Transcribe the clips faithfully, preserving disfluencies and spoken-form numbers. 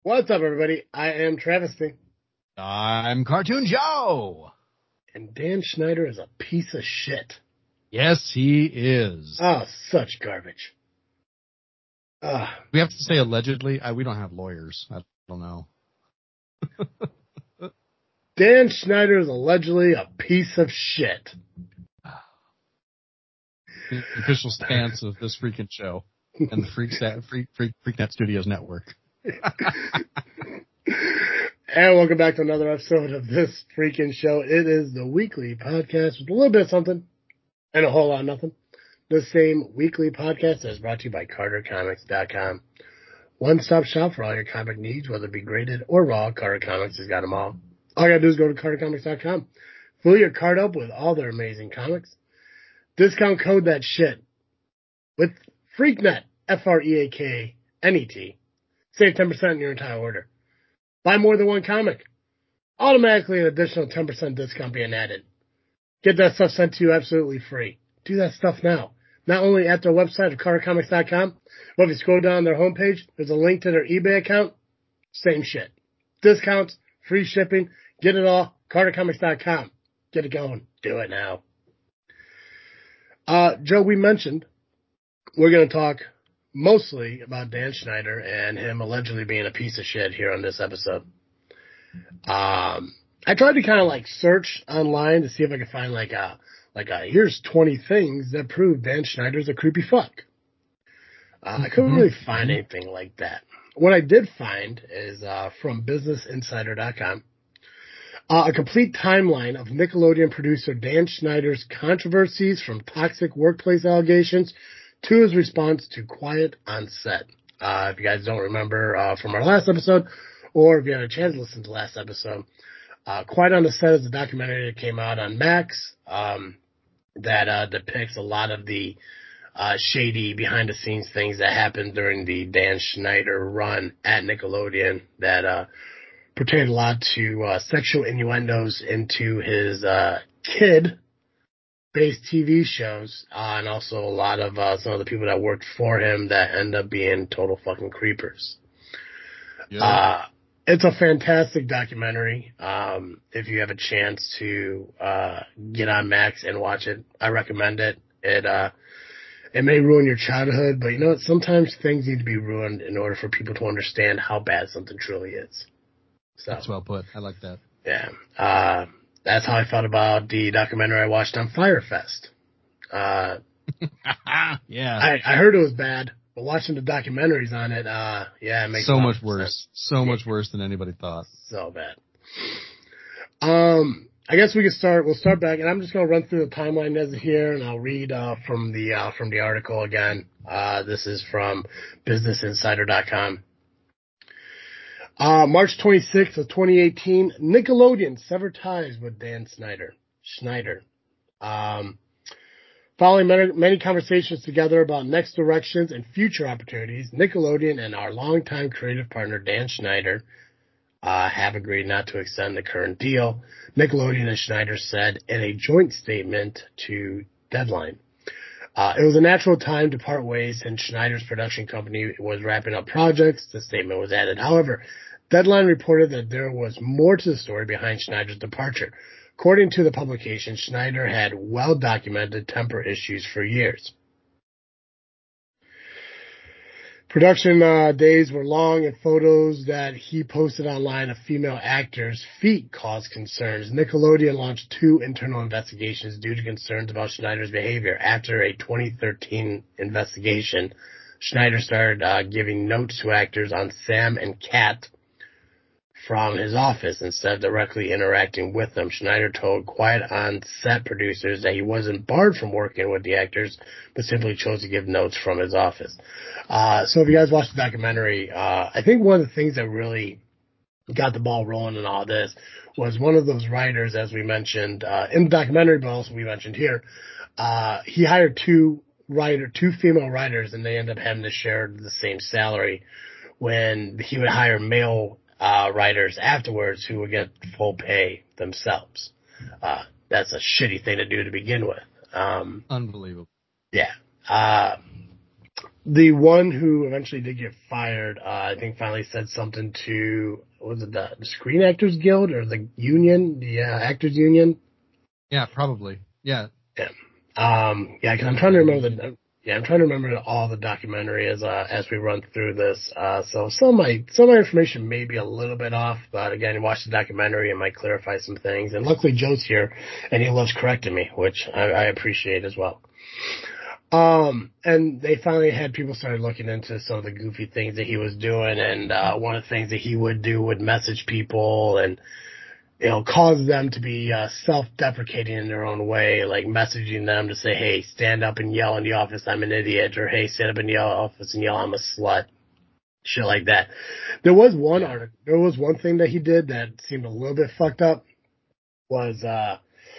What's up, everybody? I am Travesty. I'm Cartoon Joe. And Dan Schneider is a piece of shit. Yes, he is. Oh, such garbage. Uh, we have to say allegedly. I, we don't have lawyers. I don't know. Dan Schneider is allegedly a piece of shit. The official stance of this freaking show and the Freak, Freak, Freak, FreakNet Studios network. And welcome back to another episode of this freaking show. It is the weekly podcast with a little bit of something and a whole lot of nothing. The same weekly podcast that is brought to you by Carter Comics dot com. One-stop shop for all your comic needs, whether it be graded or raw. Carter Comics has got them all. All you gotta do is go to Carter Comics dot com. Fill your card up with all their amazing comics. Discount code that shit with FreakNet, F R E A K N E T. Save ten percent on your entire order. Buy more than one comic. Automatically an additional ten percent discount being added. Get that stuff sent to you absolutely free. Do that stuff now. Not only at their website of Carter Comics dot com, but if you scroll down their homepage, there's a link to their eBay account. Same shit. Discounts, free shipping, get it all. Carter Comics dot com. Get it going. Do it now. Uh, Joe, we mentioned we're going to talk mostly about Dan Schneider and him allegedly being a piece of shit here on this episode. Um, I tried to kind of like search online to see if I could find like a, like a, here's twenty things that prove Dan Schneider's a creepy fuck. Uh, I couldn't really find anything like that. What I did find is, uh, from Business Insider dot com, uh, a complete timeline of Nickelodeon producer Dan Schneider's controversies from toxic workplace allegations to his response to Quiet on Set. Uh, if you guys don't remember, uh, from our last episode, or if you had a chance to listen to the last episode, uh, Quiet on the Set is a documentary that came out on Max, um, that, uh, depicts a lot of the, uh, shady behind the scenes things that happened during the Dan Schneider run at Nickelodeon that, uh, pertained a lot to, uh, sexual innuendos into his, uh, kid, based T V shows, uh, and also a lot of uh, some of the people that worked for him that end up being total fucking creepers. Yep. Uh, it's a fantastic documentary. Um, if you have a chance to uh, get on Max and watch it, I recommend it. It uh, it may ruin your childhood, but you know what? Sometimes things need to be ruined in order for people to understand how bad something truly is. So, that's well put. I like that. Yeah. Uh, That's how I felt about the documentary I watched on Firefest. Uh, yeah. I, I heard it was bad, but watching the documentaries on it, uh, yeah, it makes so a lot much of worse. sense. So much worse than anybody thought. So bad. Um, I guess we can start. We'll start back, and I'm just going to run through the timeline as here, and I'll read uh, from the uh, from the article again. Uh, this is from Business Insider dot com. Uh, March twenty-sixth of twenty eighteen, Nickelodeon severed ties with Dan Schneider. Schneider. Um, following many, many conversations together about next directions and future opportunities, Nickelodeon and our longtime creative partner Dan Schneider uh, have agreed not to extend the current deal, Nickelodeon and Schneider said in a joint statement to Deadline. Uh, it was a natural time to part ways since Schneider's production company was wrapping up projects. The statement was added. However, Deadline reported that there was more to the story behind Schneider's departure. According to the publication, Schneider had well-documented temper issues for years. Production uh, days were long, and photos that he posted online of female actors' feet caused concerns. Nickelodeon launched two internal investigations due to concerns about Schneider's behavior. After a twenty thirteen investigation, Schneider started uh, giving notes to actors on Sam and Cat from his office instead of directly interacting with them. Schneider told Quiet on Set producers that he wasn't barred from working with the actors, but simply chose to give notes from his office. Uh, so if you guys watched the documentary, uh, I think one of the things that really got the ball rolling in all this was one of those writers, as we mentioned, uh, in the documentary, but also we mentioned here, uh, he hired two writer, two female writers, and they ended up having to share the same salary when he would hire male Uh, writers afterwards who would get full pay themselves. Uh, that's a shitty thing to do to begin with. Um, Unbelievable. Yeah. Uh, the one who eventually did get fired, uh, I think finally said something to, what was it, the, the Screen Actors Guild or the union, the uh, Actors Union? Yeah, probably. Yeah. Yeah. Um, yeah, because I'm trying to remember the, yeah, I'm trying to remember all the documentary as, uh, as we run through this. Uh, so some of my, some of my information may be a little bit off, but again, you watch the documentary and might clarify some things. And luckily Joe's here and he loves correcting me, which I, I appreciate as well. Um, and they finally had people started looking into some of the goofy things that he was doing, and uh, one of the things that he would do would message people and, you know, cause them to be uh, self-deprecating in their own way, like messaging them to say, hey, stand up and yell in the office, I'm an idiot, or hey, stand up in the office and yell, I'm a slut. Shit like that. There was one Yeah. article, there was one thing that he did that seemed a little bit fucked up, was, uh,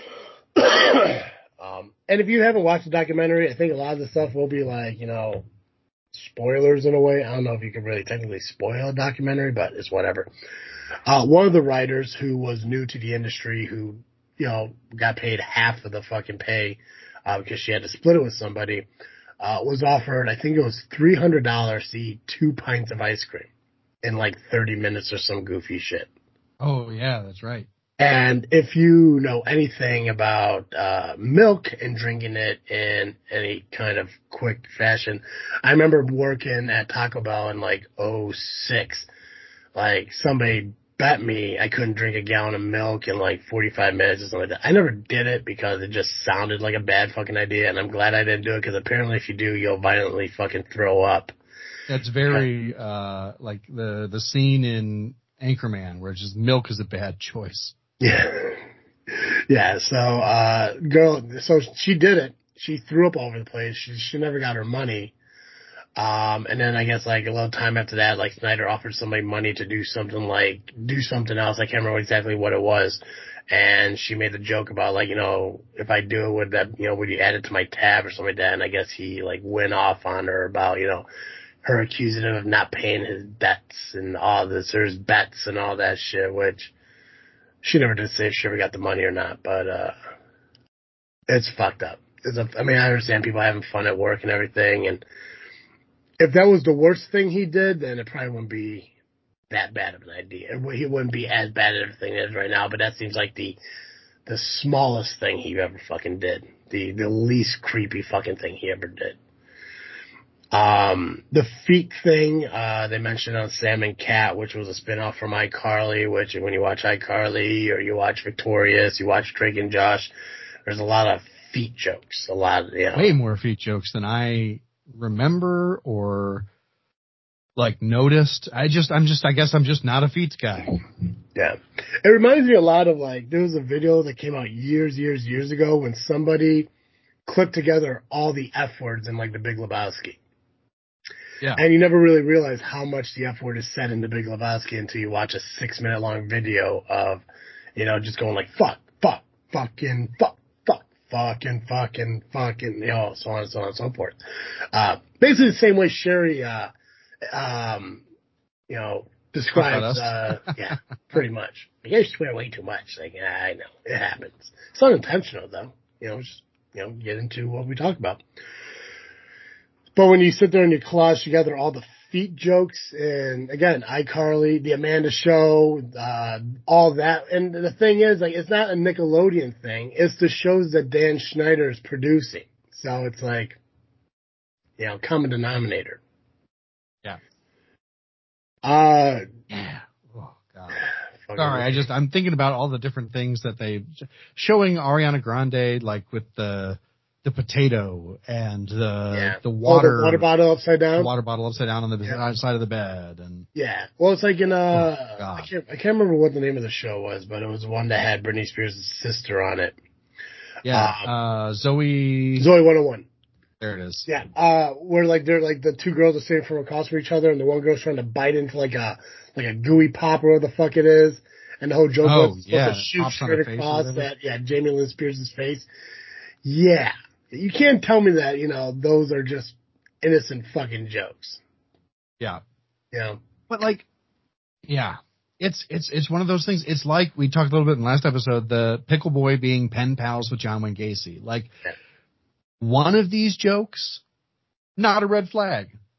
Um, and if you haven't watched the documentary, I think a lot of the stuff will be like, you know, spoilers in a way. I don't know if you can really technically spoil a documentary, but it's whatever. Uh, one of the writers who was new to the industry, who, you know, got paid half of the fucking pay, uh, because she had to split it with somebody, uh, was offered, I think it was three hundred dollars to eat two pints of ice cream in like thirty minutes or some goofy shit. Oh, yeah, that's right. And if you know anything about uh milk and drinking it in any kind of quick fashion, I remember working at Taco Bell in like oh six. Like somebody bet me I couldn't drink a gallon of milk in like forty-five minutes or something like that. I never did it because it just sounded like a bad fucking idea, and I'm glad I didn't do it because apparently if you do, you'll violently fucking throw up. That's very uh like the the scene in Anchorman where it's just milk is a bad choice. Yeah. Yeah, so, uh, girl, so she did it. She threw up all over the place. She, she never got her money. Um, and then I guess like a little time after that, like Snyder offered somebody money to do something like, do something else. I can't remember exactly what it was. And she made the joke about like, you know, if I do it, would that, you know, would you add it to my tab or something like that? And I guess he like went off on her about, you know, her accusing him of not paying his debts and all this, or his bets and all that shit, which, she never did say if she ever got the money or not, but, uh, it's fucked up. It's a, I mean, I understand people having fun at work and everything, and if that was the worst thing he did, then it probably wouldn't be that bad of an idea. He wouldn't be as bad at everything as right now, but that seems like the, the smallest thing he ever fucking did. The, the least creepy fucking thing he ever did. Um, the feet thing, uh, they mentioned on Sam and Cat, which was a spinoff from iCarly, which when you watch iCarly or you watch Victorious, you watch Drake and Josh, there's a lot of feet jokes, a lot of, you know. Way more feet jokes than I remember or like noticed. I just, I'm just, I guess I'm just not a feet guy. Yeah. It reminds me a lot of like, there was a video that came out years, years, years ago when somebody clipped together all the F words in like The Big Lebowski. Yeah. And you never really realize how much the F word is said in The Big Lebowski until you watch a six minute long video of, you know, just going like, fuck, fuck, fucking, fuck, fuck, fucking, fucking, fucking, you know, so on and so on and so forth. Uh, basically the same way Sherry, uh, um, you know, describes, uh, yeah, pretty much. You guys swear way too much. Like, yeah, I know. It happens. It's unintentional though. You know, just, you know, get into what we talk about. But when you sit there and you collage together all the feet jokes and again, iCarly, the Amanda Show, uh, all that. And the thing is, like, it's not a Nickelodeon thing. It's the shows that Dan Schneider is producing. So it's like, you know, common denominator. Yeah. Uh, yeah. Oh God. Sorry, I just, I'm thinking about all the different things that they, showing Ariana Grande, like with the, the potato and the yeah. the water oh, the water bottle upside down, the water bottle upside down on the yeah. side of the bed, and yeah. Well, it's like in uh, oh, I can't I can't remember what the name of the show was, but it was one that had Britney Spears' sister on it. Yeah, um, uh, Zoe Zoe one oh one. There it is. Yeah, uh, where like they're like the two girls are sitting from across from each other, and the one girl's trying to bite into like a like a gooey pop or what the fuck it is, and the whole joke oh, was yeah, supposed to shoot straight across that yeah Jamie Lynn Spears' face. Yeah. You can't tell me that, you know, those are just innocent fucking jokes. Yeah. Yeah. But like, yeah, it's, it's, it's one of those things. It's like we talked a little bit in the last episode, the Pickle Boy being pen pals with John Wayne Gacy. Like yeah. one of these jokes, not a red flag.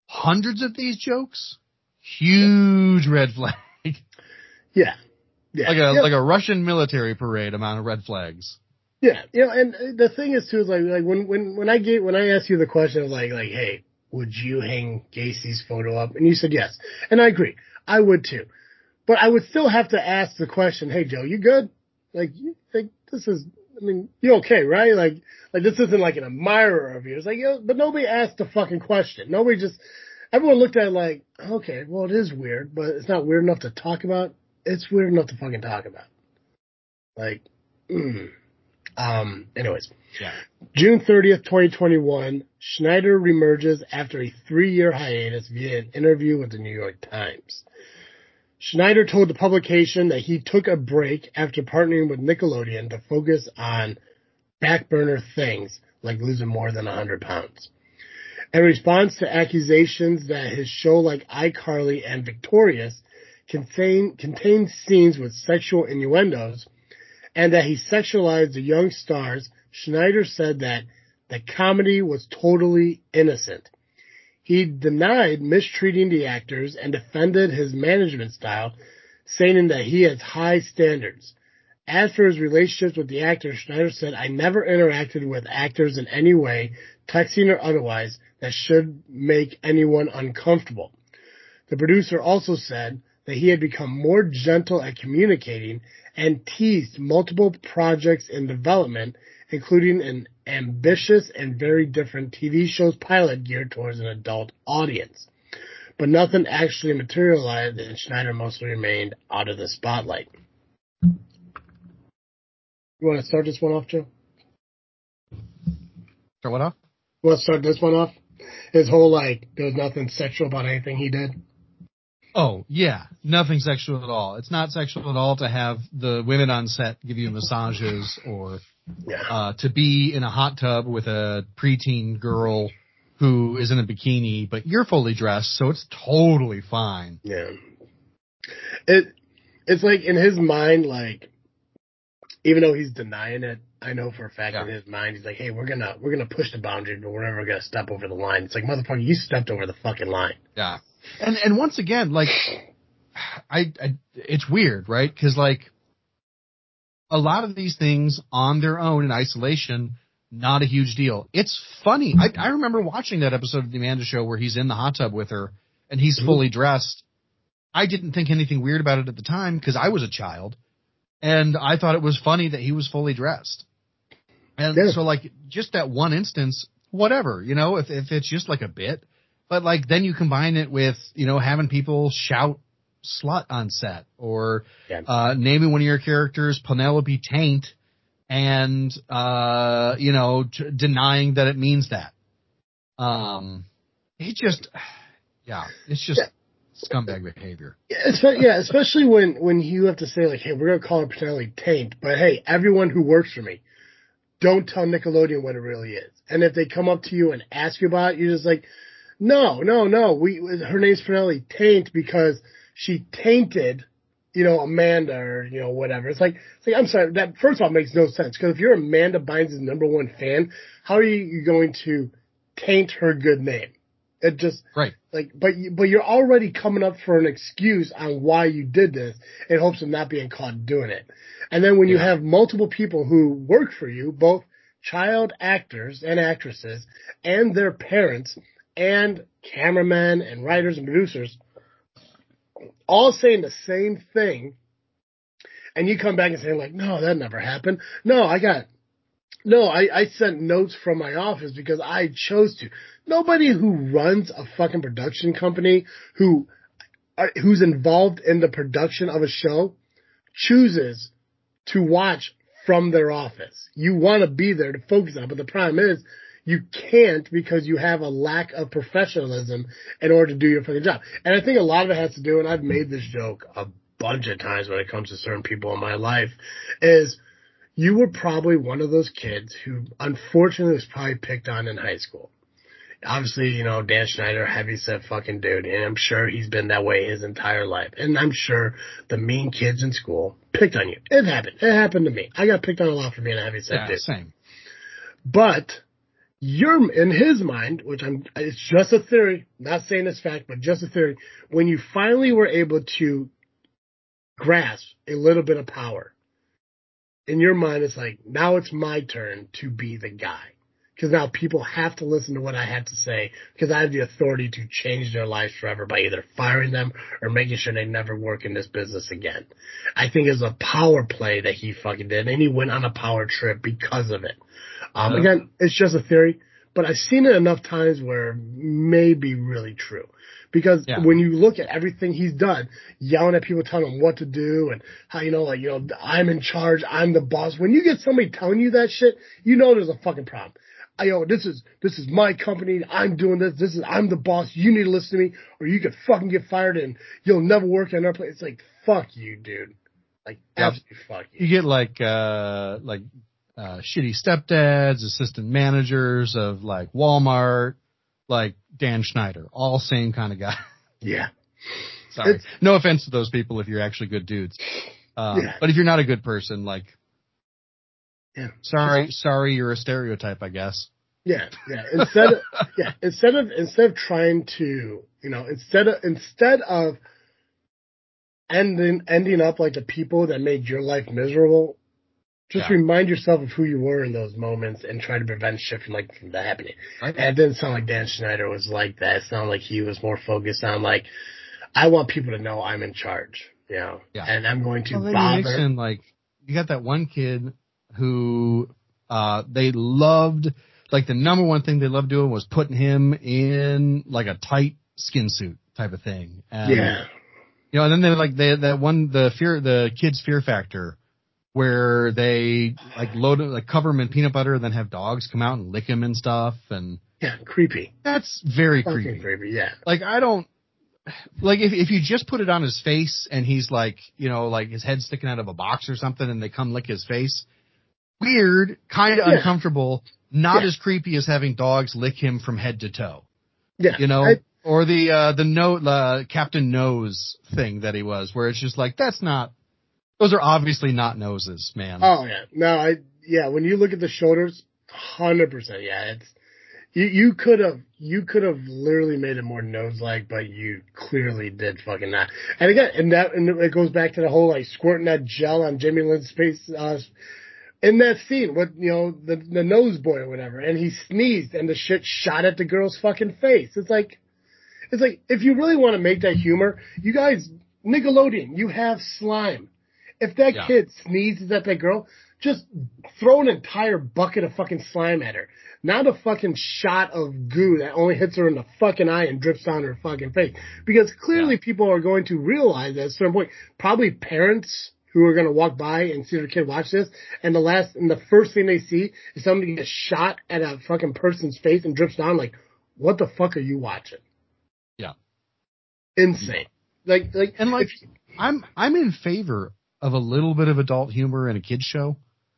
hundreds of these jokes, huge red flag. Yeah. Yeah. Like a yeah. like a Russian military parade amount of red flags. Yeah. You know, and the thing is too is like like when when when I gave when I asked you the question of like like hey, would you hang Gacy's photo up? And you said yes. And I agree. I would too. But I would still have to ask the question, hey Joe, you good? Like, you, like this is I mean, you okay, right? Like like this isn't like an admirer of you. It's like, you know, but nobody asked the fucking question. Nobody just everyone looked at it like, okay, well it is weird, but it's not weird enough to talk about. It's weird enough to fucking talk about. Like, mm. um, anyways. Yeah. June thirtieth, twenty twenty-one, Schneider reemerges after a three-year hiatus via an interview with the New York Times. Schneider told the publication that he took a break after partnering with Nickelodeon to focus on back-burner things like losing more than one hundred pounds. In response to accusations that his show like iCarly and Victorious contain, contained scenes with sexual innuendos and that he sexualized the young stars, Schneider said that the comedy was totally innocent. He denied mistreating the actors and defended his management style, saying that he has high standards. As for his relationships with the actors, Schneider said, I never interacted with actors in any way, texting or otherwise, that should make anyone uncomfortable. The producer also said that he had become more gentle at communicating and teased multiple projects in development, including an ambitious and very different T V show's pilot geared towards an adult audience. But nothing actually materialized, and Schneider mostly remained out of the spotlight. You want to start this one off, Joe? Start what off? You want to start this one off? His whole, like, there was nothing sexual about anything he did. Oh, yeah. Nothing sexual at all. It's not sexual at all to have the women on set give you massages or Yeah. uh, to be in a hot tub with a preteen girl who is in a bikini, but you're fully dressed, so it's totally fine. Yeah. It It's like, in his mind, like, even though he's denying it, I know for a fact yeah. in his mind, he's like, hey, we're gonna we're gonna push the boundary, but we're never gonna step over the line. It's like, motherfucker, you stepped over the fucking line. Yeah. And and once again, like, I, I it's weird, right? Because like a lot of these things on their own in isolation, not a huge deal. It's funny. I, I remember watching that episode of the Amanda Show where he's in the hot tub with her and he's fully dressed. I didn't think anything weird about it at the time because I was a child, and I thought it was funny that he was fully dressed. And yeah. so, like, just that one instance, whatever, you know, if if it's just like a bit. But, like, then you combine it with, you know, having people shout slut on set or yeah. uh, naming one of your characters Penelope Taint and, uh, you know, t- denying that it means that. Um, it just, yeah, it's just yeah. scumbag behavior. Yeah, yeah, especially when, when you have to say, like, hey, we're going to call her Penelope Taint, but hey, everyone who works for me, don't tell Nickelodeon what it really is. And if they come up to you and ask you about it, you're just like, no, no, no. We her name's Penelope Taint because she tainted, you know, Amanda or you know whatever. It's like, it's like I'm sorry. That first of all makes no sense because if you're Amanda Bynes' number one fan, how are you going to taint her good name? It just right. Like, but but you're already coming up for an excuse on why you did this in hopes of not being caught doing it. And then when yeah. you have multiple people who work for you, both child actors and actresses and their parents and cameramen and writers and producers all saying the same thing, and you come back and say, like, no, that never happened. No, I got, no, I, I sent notes from my office because I chose to. Nobody who runs a fucking production company who uh, who's involved in the production of a show chooses to watch from their office. You want to be there to focus on it, but the problem is you can't because you have a lack of professionalism in order to do your fucking job. And I think a lot of it has to do, and I've made this joke a bunch of times when it comes to certain people in my life, is you were probably one of those kids who unfortunately was probably picked on in high school. Obviously, you know, Dan Schneider, heavyset fucking dude, and I'm sure he's been that way his entire life. And I'm sure the mean kids in school picked on you. It happened. It happened to me. I got picked on a lot for being a heavyset yeah, dude. Same. But you're in his mind, which I'm, it's just a theory, not saying it's fact, but just a theory. When you finally were able to grasp a little bit of power, in your mind, it's like, now it's my turn to be the guy. Because now people have to listen to what I have to say because I have the authority to change their lives forever by either firing them or making sure they never work in this business again. I think it's a power play that he fucking did, and he went on a power trip because of it. Um, Yeah. Again, it's just a theory, but I've seen it enough times where it may be really true. Because Yeah. when you look at everything he's done, yelling at people, telling them what to do, and how, you know, like, you know, I'm in charge, I'm the boss. When you get somebody telling you that shit, you know there's a fucking problem. I, yo, this is this is my company. I'm doing this. This is I'm the boss. You need to listen to me, or you could fucking get fired and you'll never work in our place. It's like, fuck you, dude. Like, Yep. absolutely fuck you. You get like uh like uh shitty stepdads, assistant managers of like Walmart, like Dan Schneider, all same kind of guy. Yeah. Sorry, It's, no offense to those people if you're actually good dudes. Um, yeah. But if you're not a good person, like, Yeah. sorry, sorry, you're a stereotype, I guess. Yeah, yeah. Instead of yeah, instead of instead of trying to, you know, instead of instead of ending ending up like the people that made your life miserable, just Yeah. remind yourself of who you were in those moments and try to prevent shit from like from that happening. Right. And it didn't sound like Dan Schneider was like that. It sounded like he was more focused on like, I want people to know I'm in charge, you know, Yeah. and I'm going to Well, then bother. you mix in, like, you got that one kid who uh they loved, like, the number one thing they loved doing was putting him in like a tight skin suit type of thing. And, Yeah. you know, and then they like they that one the fear the kids fear factor where they like load like cover him in peanut butter and then have dogs come out and lick him and stuff, and Yeah. Creepy. that's very Fucking creepy. creepy. Yeah. Like, I don't like if if you just put it on his face and he's like, you know, like his head sticking out of a box or something and they come lick his face, weird, kind of Yeah. uncomfortable, not Yeah. as creepy as having dogs lick him from head to toe, Yeah. you know, I, or the uh, the no uh, Captain Nose thing that he was, where it's just like, that's not, those are obviously not noses, man. oh yeah. No, I yeah. When you look at the shoulders, hundred percent. Yeah. It's you. You could have you could have literally made it more nose like, but you clearly did fucking not. And again, and that and it goes back to the whole like squirting that gel on Jamie Lynn's face. Uh, in that scene with, you know, the the nose boy or whatever, and he sneezed and the shit shot at the girl's fucking face. It's like, it's like, if you really want to make that humor, you guys, Nickelodeon, you have slime. If that Yeah. kid sneezes at that girl, just throw an entire bucket of fucking slime at her. Not a fucking shot of goo that only hits her in the fucking eye and drips down her fucking face. Because clearly Yeah. people are going to realize at a certain point, probably parents who are going to walk by and see their kid watch this, and the last, and the first thing they see is somebody get shot at a fucking person's face and drips down, like, what the fuck are you watching? Yeah. Insane. Like, like, And like, if, I'm I'm in favor of a little bit of adult humor in a kid's show,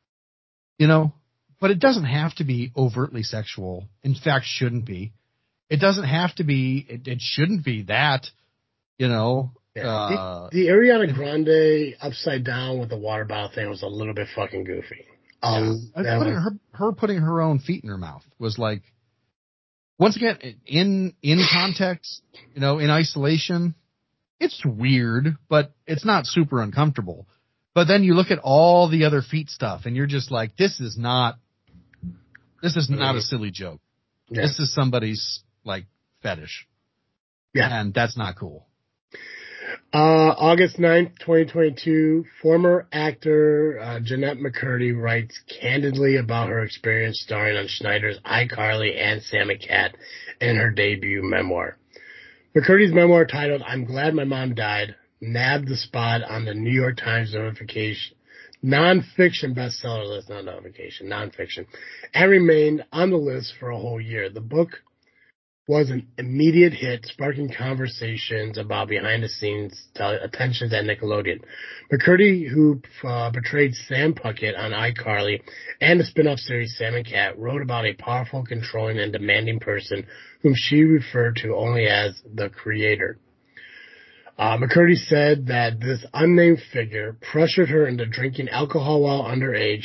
you know, but it doesn't have to be overtly sexual. In fact, shouldn't be. It doesn't have to be. It, it shouldn't be that, you know. yeah. Uh, the, the Ariana Grande upside down with the water bottle thing was a little bit fucking goofy. Um, yeah. that Putting was, her her putting her own feet in her mouth was like, once again, in in context, you know, in isolation, it's weird, but it's not super uncomfortable. But then you look at all the other feet stuff, and you're just like, this is not, this is not a silly joke. yeah. This is somebody's like fetish, Yeah. and that's not cool. Uh, August ninth, twenty twenty-two, former actor uh, Jeanette McCurdy writes candidly about her experience starring on Schneider's iCarly and Sam and Cat in her debut memoir. McCurdy's memoir, titled I'm Glad My Mom Died, nabbed the spot on the New York Times notification nonfiction bestseller list, not notification, nonfiction, and remained on the list for a whole year. The book was an immediate hit, sparking conversations about behind-the-scenes attentions at Nickelodeon. McCurdy, who uh, portrayed Sam Puckett on iCarly and the spin-off series Sam and Cat, wrote about a powerful, controlling, and demanding person whom she referred to only as the creator. Uh, McCurdy said that this unnamed figure pressured her into drinking alcohol while underage,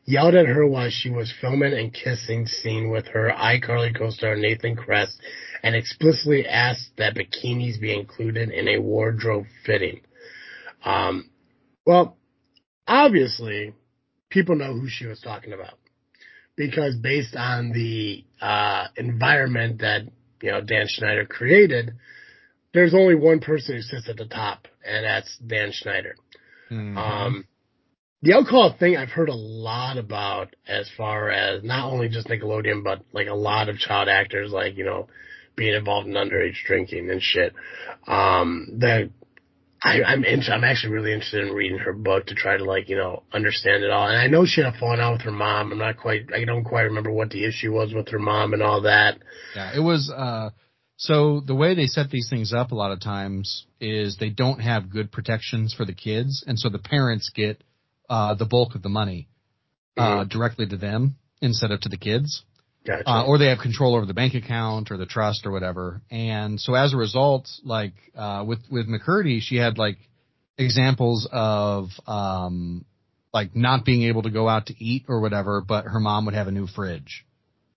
yelled at her while she was filming and kissing scene with her iCarly co-star Nathan Kress, and explicitly asked that bikinis be included in a wardrobe fitting. Um, well, obviously, people know who she was talking about, because based on the uh, environment that, you know, Dan Schneider created, there's only one person who sits at the top, and that's Dan Schneider. Mm-hmm. Um, the alcohol thing I've heard a lot about, as far as not only just Nickelodeon, but like a lot of child actors, like, you know, being involved in underage drinking and shit. Um, that I, I'm inter- I'm actually really interested in reading her book to try to, like, you know, understand it all. And I know she had a falling out with her mom. I'm not quite, I don't quite remember what the issue was with her mom and all that. Yeah, it was, uh, so the way they set these things up a lot of times is they don't have good protections for the kids. And so the parents get, uh, the bulk of the money, uh, mm-hmm. directly to them instead of to the kids. Gotcha. Uh, or they have control over the bank account or the trust or whatever. And so as a result, like, uh, with, with McCurdy, she had like examples of, um, like not being able to go out to eat or whatever, but her mom would have a new fridge.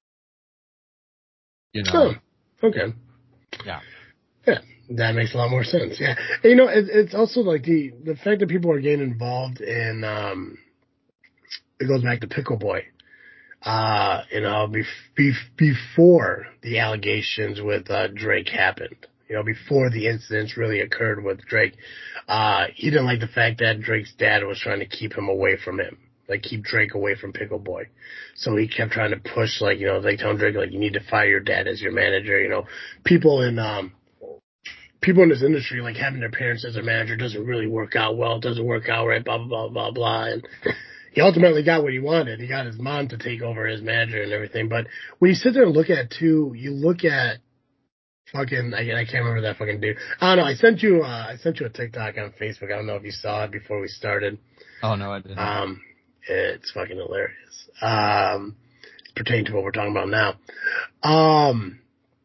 You know? Oh, okay. Yeah. Yeah. That makes a lot more sense. Yeah. And, you know, it, it's also like the, the fact that people are getting involved in, um, it goes back to Pickle Boy. Uh, you know, bef- bef- before the allegations with uh, Drake happened, you know, before the incidents really occurred with Drake, uh, he didn't like the fact that Drake's dad was trying to keep him away from him, like keep Drake away from Pickle Boy. So he kept trying to push, like, you know, like telling Drake, like, you need to fire your dad as your manager. You know, people in, um, people in this industry, like, having their parents as their manager doesn't really work out well. It doesn't work out right, blah, blah, blah, blah, blah. And he ultimately got what he wanted. He got his mom to take over as manager and everything. But when you sit there and look at it, too, you look at fucking, I, I can't remember that fucking dude. I don't know. I sent you, uh, I sent you a TikTok on Facebook. I don't know if you saw it before we started. Oh, no, I didn't. Um, it's fucking hilarious. Um, pertaining to what we're talking about now. Um,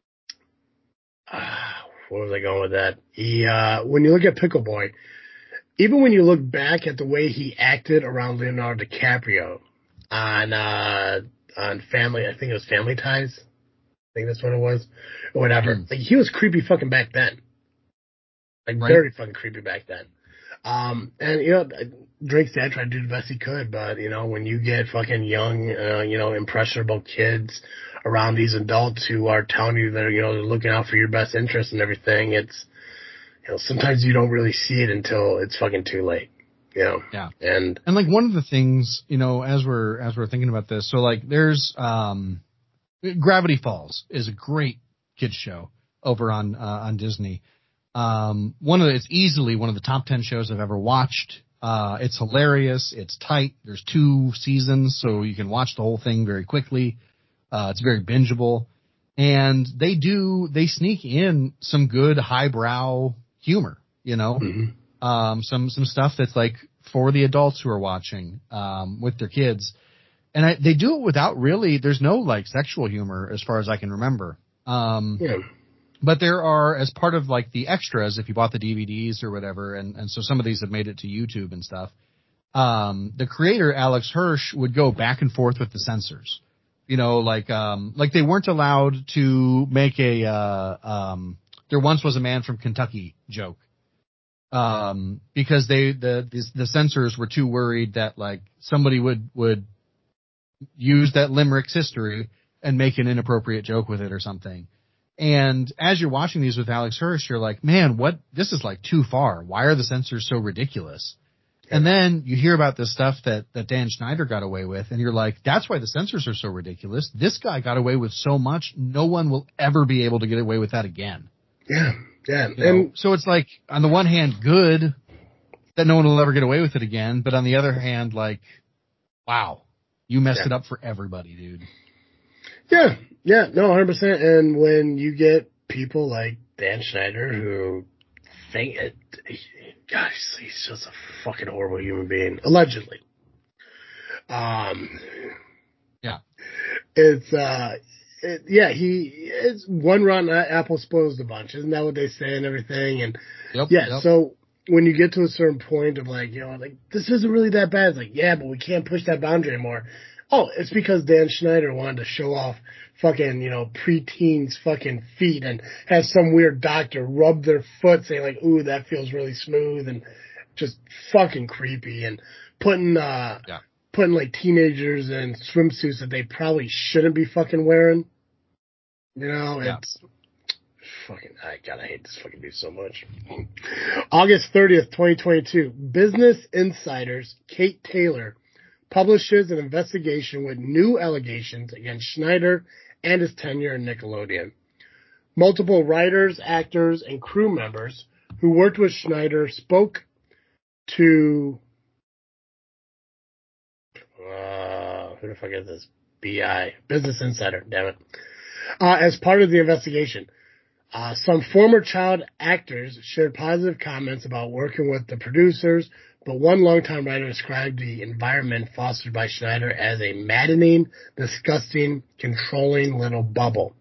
uh, where was I going with that? He, uh, when you look at Pickle Boy, even when you look back at the way he acted around Leonardo DiCaprio on, uh, on Family, I think it was Family Ties. I think that's what it was. Or whatever. Mm. Like, he was creepy fucking back then. Like, right. Very fucking creepy back then. Um, and, you know, Drake's dad tried to do the best he could, but, you know, when you get fucking young, uh, you know, impressionable kids around these adults who are telling you that, you know, they're looking out for your best interest and everything, it's, you know, sometimes you don't really see it until it's fucking too late, you know? Yeah. And, and like one of the things, you know, as we're, as we're thinking about this, so like there's, um, Gravity Falls is a great kids show over on, uh, on Disney. Um, one of the, it's easily one of the top ten shows I've ever watched. Uh, it's hilarious. It's tight. There's two seasons, so you can watch the whole thing very quickly. Uh, it's very bingeable. And they do, they sneak in some good highbrow humor, you know, mm-hmm. um, some, some stuff that's like for the adults who are watching, um, with their kids. And I, they do it without really, there's no like sexual humor as far as I can remember. Um, yeah. But there are, as part of like the extras, if you bought the D V Ds or whatever, and, and so some of these have made it to YouTube and stuff, um, the creator, Alex Hirsch, would go back and forth with the censors. You know, like, um, like they weren't allowed to make a, uh, um, there once was a man from Kentucky joke. Um, because they, the, the, the censors were too worried that like somebody would, would use that limerick's history and make an inappropriate joke with it or something. And as you're watching these with Alex Hirsch, you're like, man, what, this is like too far. Why are the censors so ridiculous? Yeah. And then you hear about this stuff that, that Dan Schneider got away with, and you're like, that's why the censors are so ridiculous. This guy got away with so much, no one will ever be able to get away with that again. Yeah, yeah. You and know? So it's like, on the one hand, good that no one will ever get away with it again, but on the other hand, like, wow, you messed yeah. it up for everybody, dude. Yeah, yeah, no, one hundred percent. And when you get people like Dan Schneider who think it, gosh, he's just a fucking horrible human being, allegedly. Um, yeah, it's uh, it, yeah, he it's one rotten apple spoils the bunch, isn't that what they say and everything? And yep, yeah, yep. so when you get to a certain point of like, you know, like, this isn't really that bad. It's like, yeah, but we can't push that boundary anymore. Oh, it's because Dan Schneider wanted to show off fucking, you know, preteens fucking feet and have some weird doctor rub their foot saying like, ooh, that feels really smooth and just fucking creepy and putting, uh, Yeah. putting like teenagers in swimsuits that they probably shouldn't be fucking wearing. You know, Yeah. it's fucking, I God, I hate this fucking dude so much. August thirtieth, twenty twenty-two, Business Insider's Kate Taylor publishes an investigation with new allegations against Schneider and his tenure in Nickelodeon. Multiple writers, actors, and crew members who worked with Schneider spoke to, uh, who the fuck is this? B I, Business Insider, damn it. Uh, as part of the investigation, uh, some former child actors shared positive comments about working with the producers, but one longtime writer described the environment fostered by Schneider as a maddening, disgusting, controlling little bubble.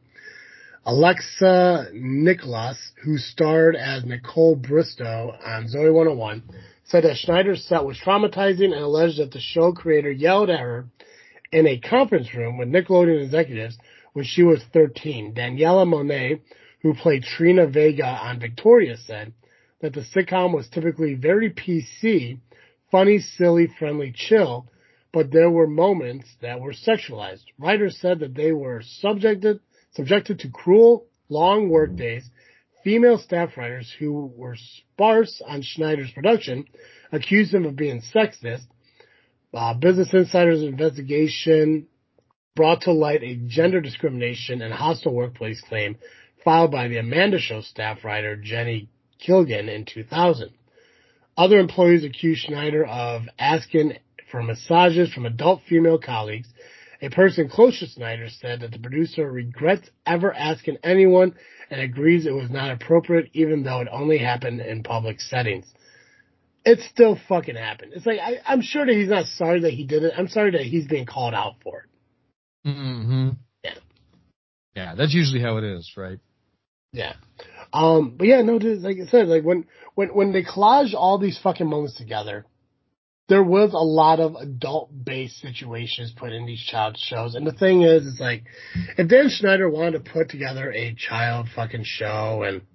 Alexa Nicholas, who starred as Nicole Bristow on Zoe one oh one, said that Schneider's set was traumatizing and alleged that the show creator yelled at her in a conference room with Nickelodeon executives when she was thirteen. Daniela Monet, who played Trina Vega on Victoria, said that the sitcom was typically very P C, funny, silly, friendly, chill, but there were moments that were sexualized. Writers said that they were subjected subjected to cruel, long work days. Female staff writers who were sparse on Schneider's production accused him of being sexist. Uh, Business Insider's investigation brought to light a gender discrimination and hostile workplace claim filed by the Amanda Show staff writer Jenny Kilgan in two thousand. Other employees accused Schneider of asking for massages from adult female colleagues. A person close to Schneider said that the producer regrets ever asking anyone and agrees it was not appropriate, even though it only happened in public settings. It still fucking happened. It's like, I, I'm sure that he's not sorry that he did it. I'm sorry that he's being called out for it. Mm-hmm. Yeah. Yeah, that's usually how it is, right? Yeah. Um, but yeah, no, dude, like I said, like when, when, when they collage all these fucking moments together, there was a lot of adult-based situations put in these child shows. And the thing is, it's like, if Dan Schneider wanted to put together a child fucking show and,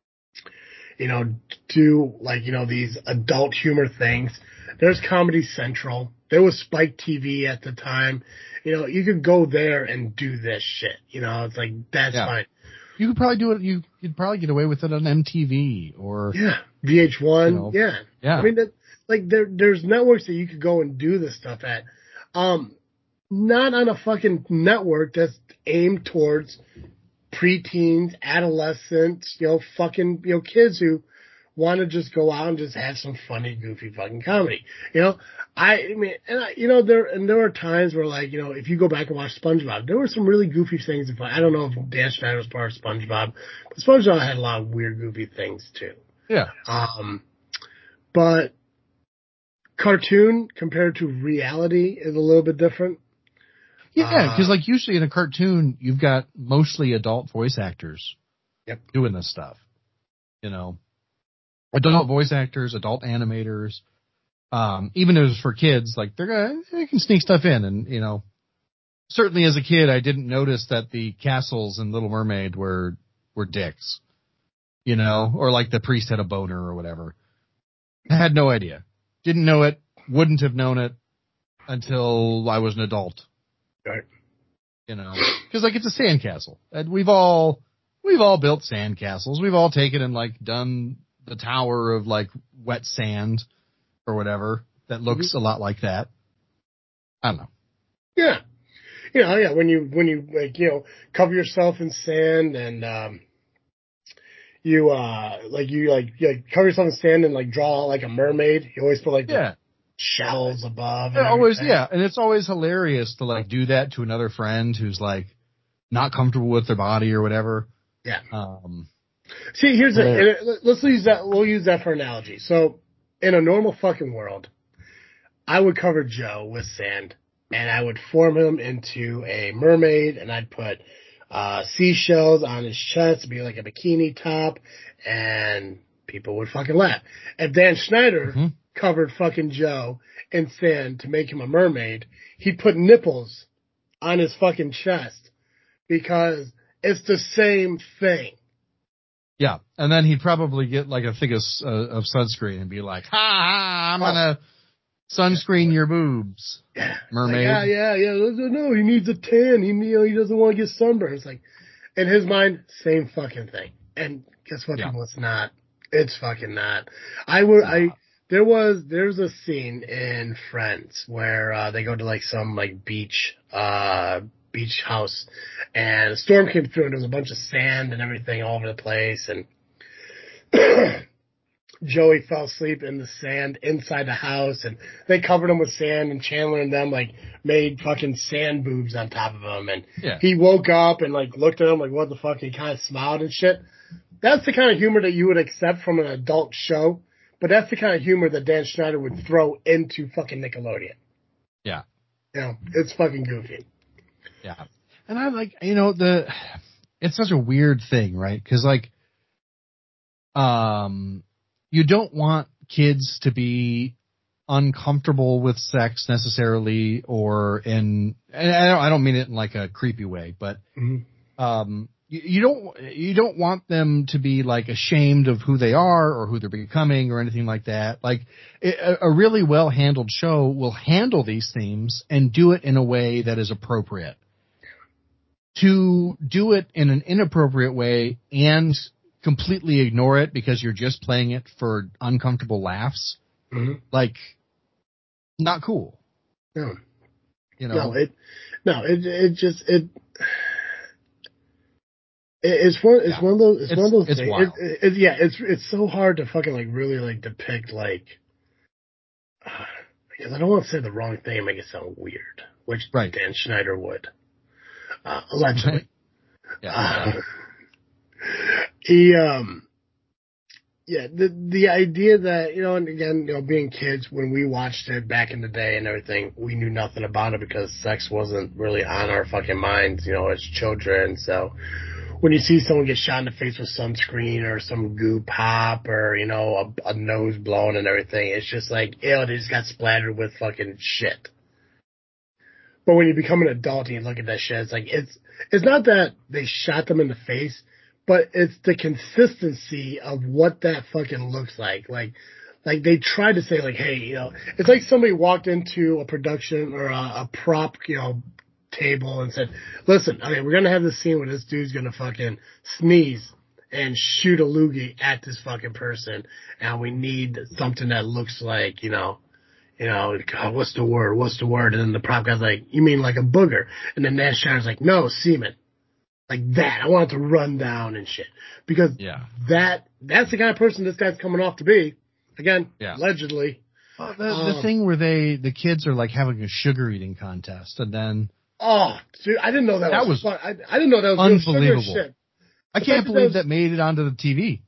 you know, do, like, you know, these adult humor things, there's Comedy Central. There was Spike T V at the time. You know, you could go there and do this shit. You know, it's like, that's Yeah. fine. You could probably do it. You could probably get away with it on M T V or Yeah, V H one. You know, yeah, yeah. I mean, that, like there, there's networks that you could go and do this stuff at. Um, not on a fucking network that's aimed towards preteens, adolescents, you know, fucking, you know, kids who want to just go out and just have some funny, goofy fucking comedy. You know, I, I mean, and I, you know, there, and there are times where like, you know, if you go back and watch SpongeBob, there were some really goofy things. If I, I don't know if Dan Schneider was part of SpongeBob, but SpongeBob had a lot of weird, goofy things too. Yeah. Um, but cartoon compared to reality is a little bit different. Yeah, because Uh, like usually in a cartoon, you've got mostly adult voice actors Yep. doing this stuff. You know, adult voice actors, adult animators. Um, even if it's for kids, like they're gonna they can sneak stuff in, and you know, certainly as a kid, I didn't notice that the castles in Little Mermaid were were dicks. You know, or like the priest had a boner or whatever. I had no idea. Didn't know it. Wouldn't have known it until I was an adult. Right. You know, because like it's a sandcastle, and we've all we've all built sandcastles. We've all taken and like done the tower of like wet sand or whatever that looks mm-hmm. a lot like that. I don't know. Yeah, you know, yeah. When you when you like you know cover yourself in sand and um, you uh like you like, you like cover yourself in sand and like draw like a mermaid. You always put like yeah. the shells above. And always, yeah, and it's always hilarious to like do that to another friend who's like not comfortable with their body or whatever. Yeah. Um, See, here's a let's use that. We'll use that for analogy. So, in a normal fucking world, I would cover Joe with sand, and I would form him into a mermaid, and I'd put uh, seashells on his chest to be like a bikini top, and people would fucking laugh. If Dan Schneider Mm-hmm. covered fucking Joe in sand to make him a mermaid, he'd put nipples on his fucking chest because it's the same thing. Yeah, and then he'd probably get like a thing of, uh, of sunscreen and be like, "Ha ha! I'm Oh. gonna sunscreen your boobs, Yeah, mermaid." Like, yeah, yeah, yeah. No, he needs a tan. He, you know, he doesn't want to get sunburned. It's like, in his mind, same fucking thing. And guess what, Yeah. people? It's not. It's fucking not. I would. I there was there's a scene in Friends where uh, they go to like some like beach uh beach house, and a storm came through, and there was a bunch of sand and everything all over the place, and Joey fell asleep in the sand inside the house, and they covered him with sand, and Chandler and them like made fucking sand boobs on top of him, and Yeah. he woke up and like looked at him like, what the fuck? He kind of smiled and shit. That's the kind of humor that you would accept from an adult show, but that's the kind of humor that Dan Schneider would throw into fucking Nickelodeon. Yeah. You know, it's fucking goofy. Yeah. And I like, you know, the, it's such a weird thing, right? Cause like, um, you don't want kids to be uncomfortable with sex necessarily, or in, and I don't, I don't mean it in like a creepy way, but, Mm-hmm. um, you, you don't, you don't want them to be like ashamed of who they are or who they're becoming or anything like that. Like it, a, a really well handled show will handle these themes and do it in a way that is appropriate. To do it in an inappropriate way and completely ignore it because you're just playing it for uncomfortable laughs, Mm-hmm. like, not cool. No, You know? no, it, no, it, it just, it, it's one, it's Yeah. one of those, it's, It's- one of those it's things. wild. It, it, it, yeah, it's, it's so hard to fucking like really like depict like, uh, because I don't want to say the wrong thing and make it sound weird, which Right. Dan Schneider would, uh, allegedly. Right. Yeah. Uh, he, um, yeah, the the idea that, you know, and again, you know, being kids, when we watched it back in the day and everything, we knew nothing about it because sex wasn't really on our fucking minds, you know, as children. So when you see someone get shot in the face with sunscreen or some goo pop or, you know, a, a nose blown and everything, it's just like, ew, they just got splattered with fucking shit. But when you become an adult and you look at that shit, it's like, it's, it's not that they shot them in the face, but it's the consistency of what that fucking looks like. Like, like they tried to say like, hey, you know, it's like somebody walked into a production or a, a prop, you know, table and said, listen, okay, we're going to have this scene where this dude's going to fucking sneeze and shoot a loogie at this fucking person. And we need something that looks like, you know, you know, God, what's the word? What's the word? And then the prop guy's like, you mean like a booger? And then Dan Schneider's like, no, semen. Like that. I want it to run down and shit. Because Yeah. that, that's the kind of person this guy's coming off to be. Again, Yeah. allegedly. Well, the, Um, the thing where they, the kids are like having a sugar eating contest, and then Oh, dude, I didn't know that, That was, was fun. I, I didn't know that was real sugar unbelievable. shit. I The can't fact that believe that was- that made it onto the T V.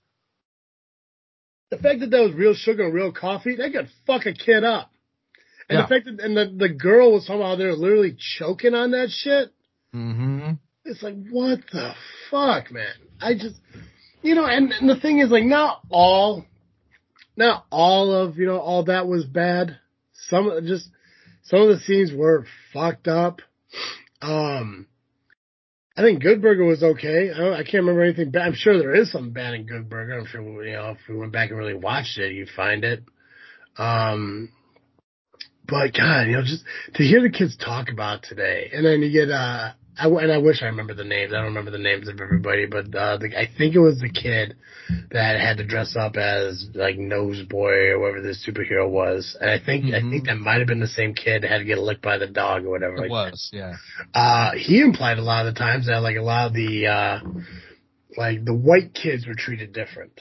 The fact that that was real sugar and real coffee, that could fuck a kid up. And Yeah. the fact that and the, the girl was somehow there literally choking on that shit. Mm-hmm. It's like, what the fuck, man? I just, you know, and, and the thing is, like, not all, not all of, you know, all that was bad. Some of just, some of the scenes were fucked up. Um, I think Good Burger was okay. I, don't, I can't remember anything bad. I'm sure there is something bad in Good Burger. I'm sure, you know, if we went back and really watched it, you'd find it. Um, but God, you know, just to hear the kids talk about today, and then you get, uh, I, and I wish I remember the names. I don't remember the names of everybody, but uh, the, I think it was the kid that had to dress up as like Noseboy or whatever this superhero was. And I think Mm-hmm. I think that might have been the same kid that had to get licked by the dog or whatever. It like was, that. yeah. Uh, he implied a lot of the times that like a lot of the uh, like the white kids were treated different.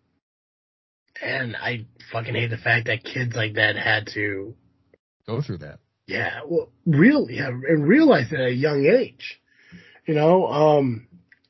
And I fucking hate the fact that kids like that had to Go through that. Yeah, well, really, yeah, and realize it at a young age, you know. Um,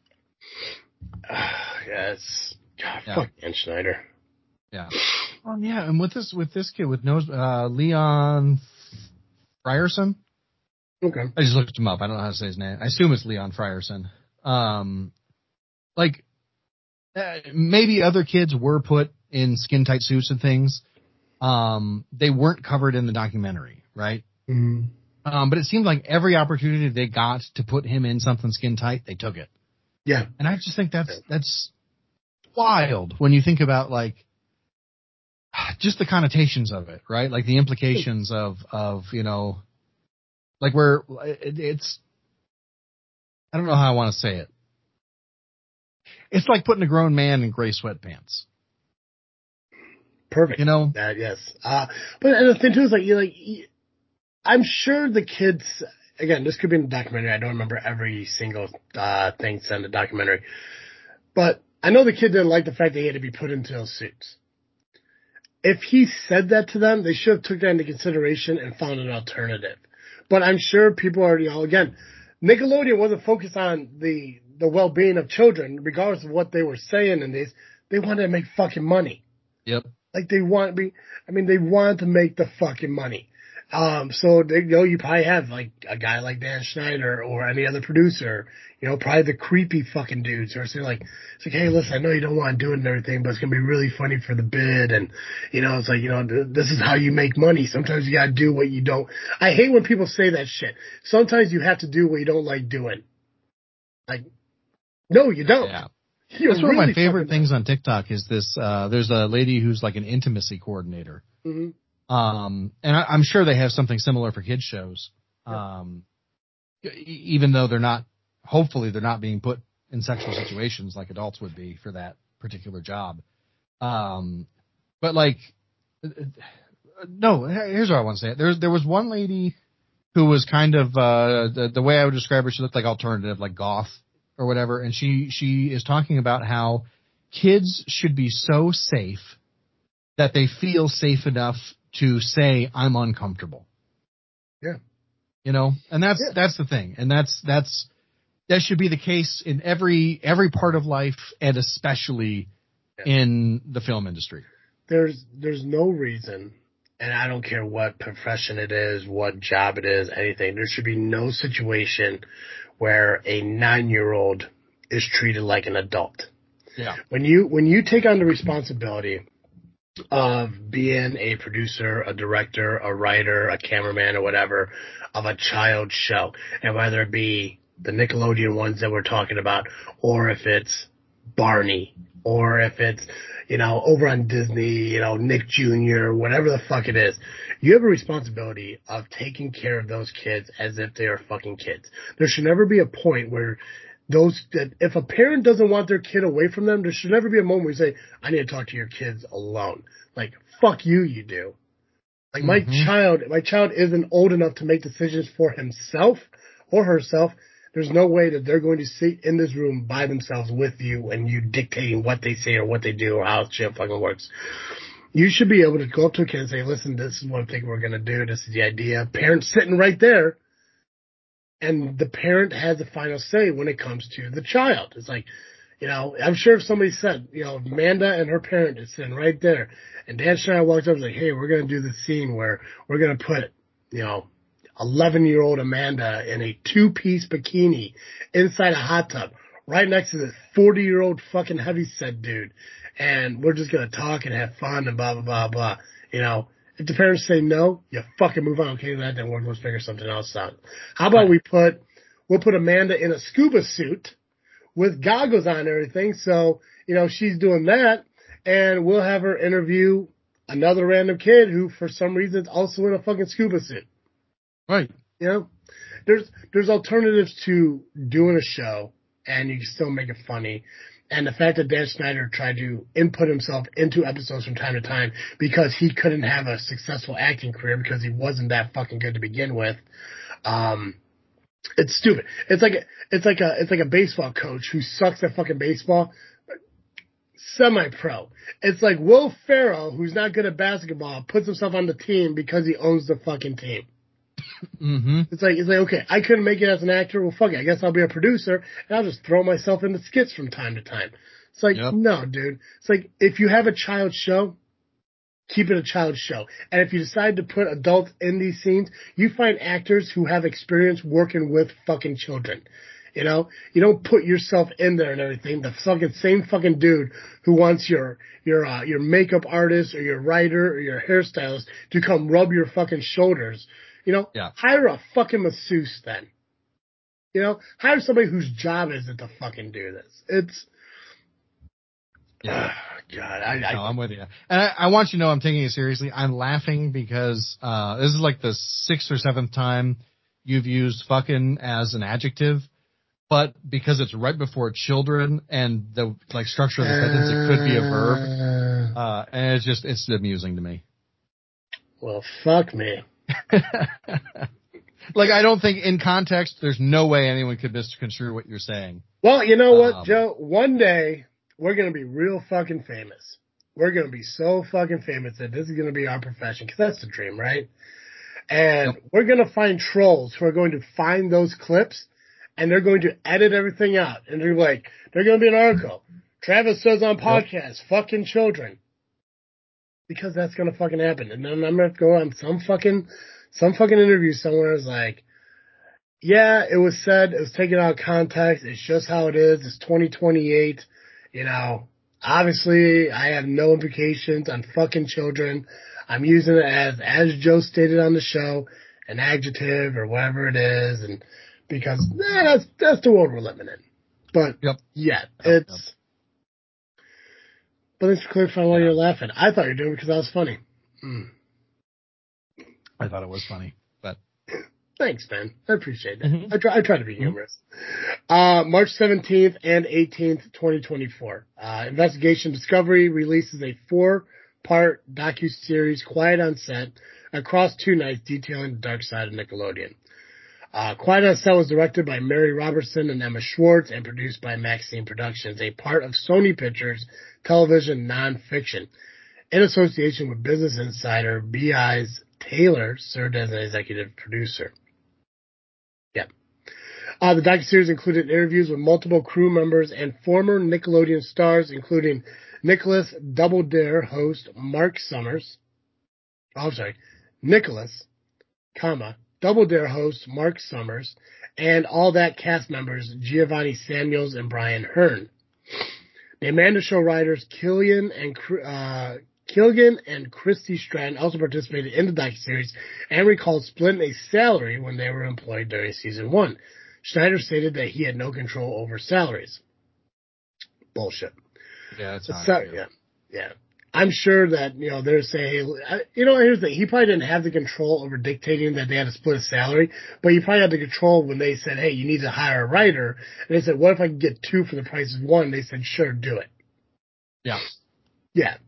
uh, yeah, it's God, Yeah. fuck Dan Schneider. Yeah. Um, yeah, and with this with this kid with nose uh, Leon Frierson. Okay. I just looked him up. I don't know how to say his name. I assume it's Leon Frierson. Um, like uh, maybe other kids were put in skin tight suits and things, um, they weren't covered in the documentary, right? Mm-hmm. Um, but it seemed like every opportunity they got to put him in something skin tight, they took it. Yeah. And I just think that's, that's wild when you think about like just the connotations of it, right? Like the implications of, of, you know, like where it, it's, I don't know how I want to say it. It's like putting a grown man in gray sweatpants. Perfect. You know? That, yes. Uh, but and the thing too is like, you like, I'm sure the kids, again, this could be in the documentary. I don't remember every single, uh, thing said in the documentary, but I know the kid didn't like the fact that he had to be put into those suits. If he said that to them, they should have took that into consideration and found an alternative. But I'm sure people are, you know, again, Nickelodeon wasn't focused on the, the well-being of children, regardless of what they were saying in these. They wanted to make fucking money. Yep. Like they want me, I mean, they wanted to make the fucking money. Um, so they, you know, you probably have like a guy like Dan Schneider or any other producer, you know, probably the creepy fucking dudes who are saying like, it's like, hey, listen, I know you don't want to do it and everything, but it's going to be really funny for the bid. And, you know, it's like, you know, th- this is how you make money. Sometimes you got to do what you don't. I hate when people say that shit. Sometimes you have to do what you don't like doing. Like, no, you don't. Yeah. You're That's one really of my favorite fucking- things on TikTok is this, uh, there's a lady who's like an intimacy coordinator. Mhm. Um, and I, I'm sure they have something similar for kids shows. Um, e- even though they're not, hopefully they're not being put in sexual situations like adults would be for that particular job. Um, but like, uh, uh, no, here's what I want to say. There's, there was one lady who was kind of, uh, the, the way I would describe her, she looked like alternative, like goth or whatever. And she, she is talking about how kids should be so safe that they feel safe enough to say, I'm uncomfortable. Yeah. You know, and that's, Yeah. that's the thing. And that's, that's, that should be the case in every, every part of life and especially yeah. in the film industry. There's, there's no reason, and I don't care what profession it is, what job it is, anything, there should be no situation where a nine-year-old is treated like an adult. Yeah. When you, when you take on the responsibility of being a producer, a director, a writer, a cameraman, or whatever, of a child show, and whether it be the Nickelodeon ones that we're talking about, or if it's Barney, or if it's, you know, over on Disney, you know, Nick Junior, whatever the fuck it is, you have a responsibility of taking care of those kids as if they are fucking kids. There should never be a point where those, that if a parent doesn't want their kid away from them, there should never be a moment where you say, I need to talk to your kids alone. Like, fuck you, you do. Like, my Mm-hmm. child, my child isn't old enough to make decisions for himself or herself. There's no way that they're going to sit in this room by themselves with you and you dictating what they say or what they do or how shit fucking works. You should be able to go up to a kid and say, listen, this is what I think we're going to do. This is the idea. Parents sitting right there. And the parent has the final say when it comes to the child. It's like, you know, I'm sure if somebody said, you know, Amanda and her parent is sitting right there, and Dan Schneider walked up and was like, hey, we're going to do this scene where we're going to put, you know, eleven-year-old Amanda in a two-piece bikini inside a hot tub right next to this forty-year-old fucking heavyset dude, and we're just going to talk and have fun and blah, blah, blah, blah, you know. If the parents say no, you fucking move on. Okay, that didn't work. Let's figure something else out. How about right. we put, we'll put Amanda in a scuba suit with goggles on and everything. So, you know, she's doing that, and we'll have her interview another random kid who, for some reason, is also in a fucking scuba suit. Right. You know, there's, there's alternatives to doing a show, and you can still make it funny. And the fact that Dan Schneider tried to input himself into episodes from time to time because he couldn't have a successful acting career because he wasn't that fucking good to begin with. Um, it's stupid. It's like a, it's like a, it's like a baseball coach who sucks at fucking baseball. Semi-pro. It's like Will Ferrell, who's not good at basketball, puts himself on the team because he owns the fucking team. Mm-hmm. It's like, it's like, okay, I couldn't make it as an actor. Well, fuck it. I guess I'll be a producer and I'll just throw myself into skits from time to time. It's like, yep. No, dude. It's like, if you have a child show, keep it a child show. And if you decide to put adults in these scenes, you find actors who have experience working with fucking children. You know, you don't put yourself in there and everything. The fucking same fucking dude who wants your your uh, your makeup artist or your writer or your hairstylist to come rub your fucking shoulders. You know, Yeah. hire a fucking masseuse then. You know, hire somebody whose job is it to fucking do this. It's Yeah. God, I, I no, I'm with you. And I, I want you to know I'm taking it seriously. I'm laughing because uh this is like the sixth or seventh time you've used fucking as an adjective, but because it's right before children and the like structure of the sentence, it could be a verb. Uh and it's just it's amusing to me. Well, fuck me. Like, I don't think in context there's no way anyone could misconstrue what you're saying. Well, you know what, um, Joe? One day we're going to be real fucking famous. We're going to be so fucking famous that this is going to be our profession, because that's the dream, right? And Yep. we're going to find trolls who are going to find those clips, and they're going to edit everything out. And they're like, they're going to be an article. Travis says on podcast, yep. fucking children. Because that's going to fucking happen. And then I'm going to go on some fucking, some fucking interview somewhere. It's like, yeah, it was said, it was taken out of context. It's just how it is. It's twenty twenty-eight. You know, obviously I have no implications on fucking children. I'm using it as, as Joe stated on the show, an adjective or whatever it is. And because eh, that's, that's the world we're living in. But yep. yeah, yep, it's, yep. but it's clear from why yeah. you're laughing. I thought you were doing it because I was funny. Mm. I thought it was funny, but. Thanks, man. I appreciate that. Mm-hmm. I try, I try to be humorous. Mm-hmm. Uh, March seventeenth and eighteenth, twenty twenty-four. Uh, Investigation Discovery releases a four-part docuseries, Quiet on Set, across two nights detailing the dark side of Nickelodeon. Uh, Quiet on Set was directed by Mary Robertson and Emma Schwartz and produced by Maxine Productions, a part of Sony Pictures television nonfiction. In association with Business Insider, B I's Taylor served as an executive producer. Yeah. Uh, the docuseries included interviews with multiple crew members and former Nickelodeon stars, including Nicholas Double Dare host Mark Summers. Oh, I'm sorry. Nicholas, comma, Double Dare host Mark Summers, and All That cast members Giovanni Samuels and Brian Hearn. The Amanda Show writers Killian and uh, Killian and Christy Stratton also participated in the docuseries and recalled splitting a salary when they were employed during season one. Schneider stated that he had no control over salaries. Bullshit. Yeah, that's not so, yeah, yeah. I'm sure that, you know, they're saying, hey, you know, here's the thing. He probably didn't have the control over dictating that they had to split a salary, but he probably had the control when they said, hey, you need to hire a writer. And they said, what if I can get two for the price of one? They said, sure, do it. Yeah. Yeah.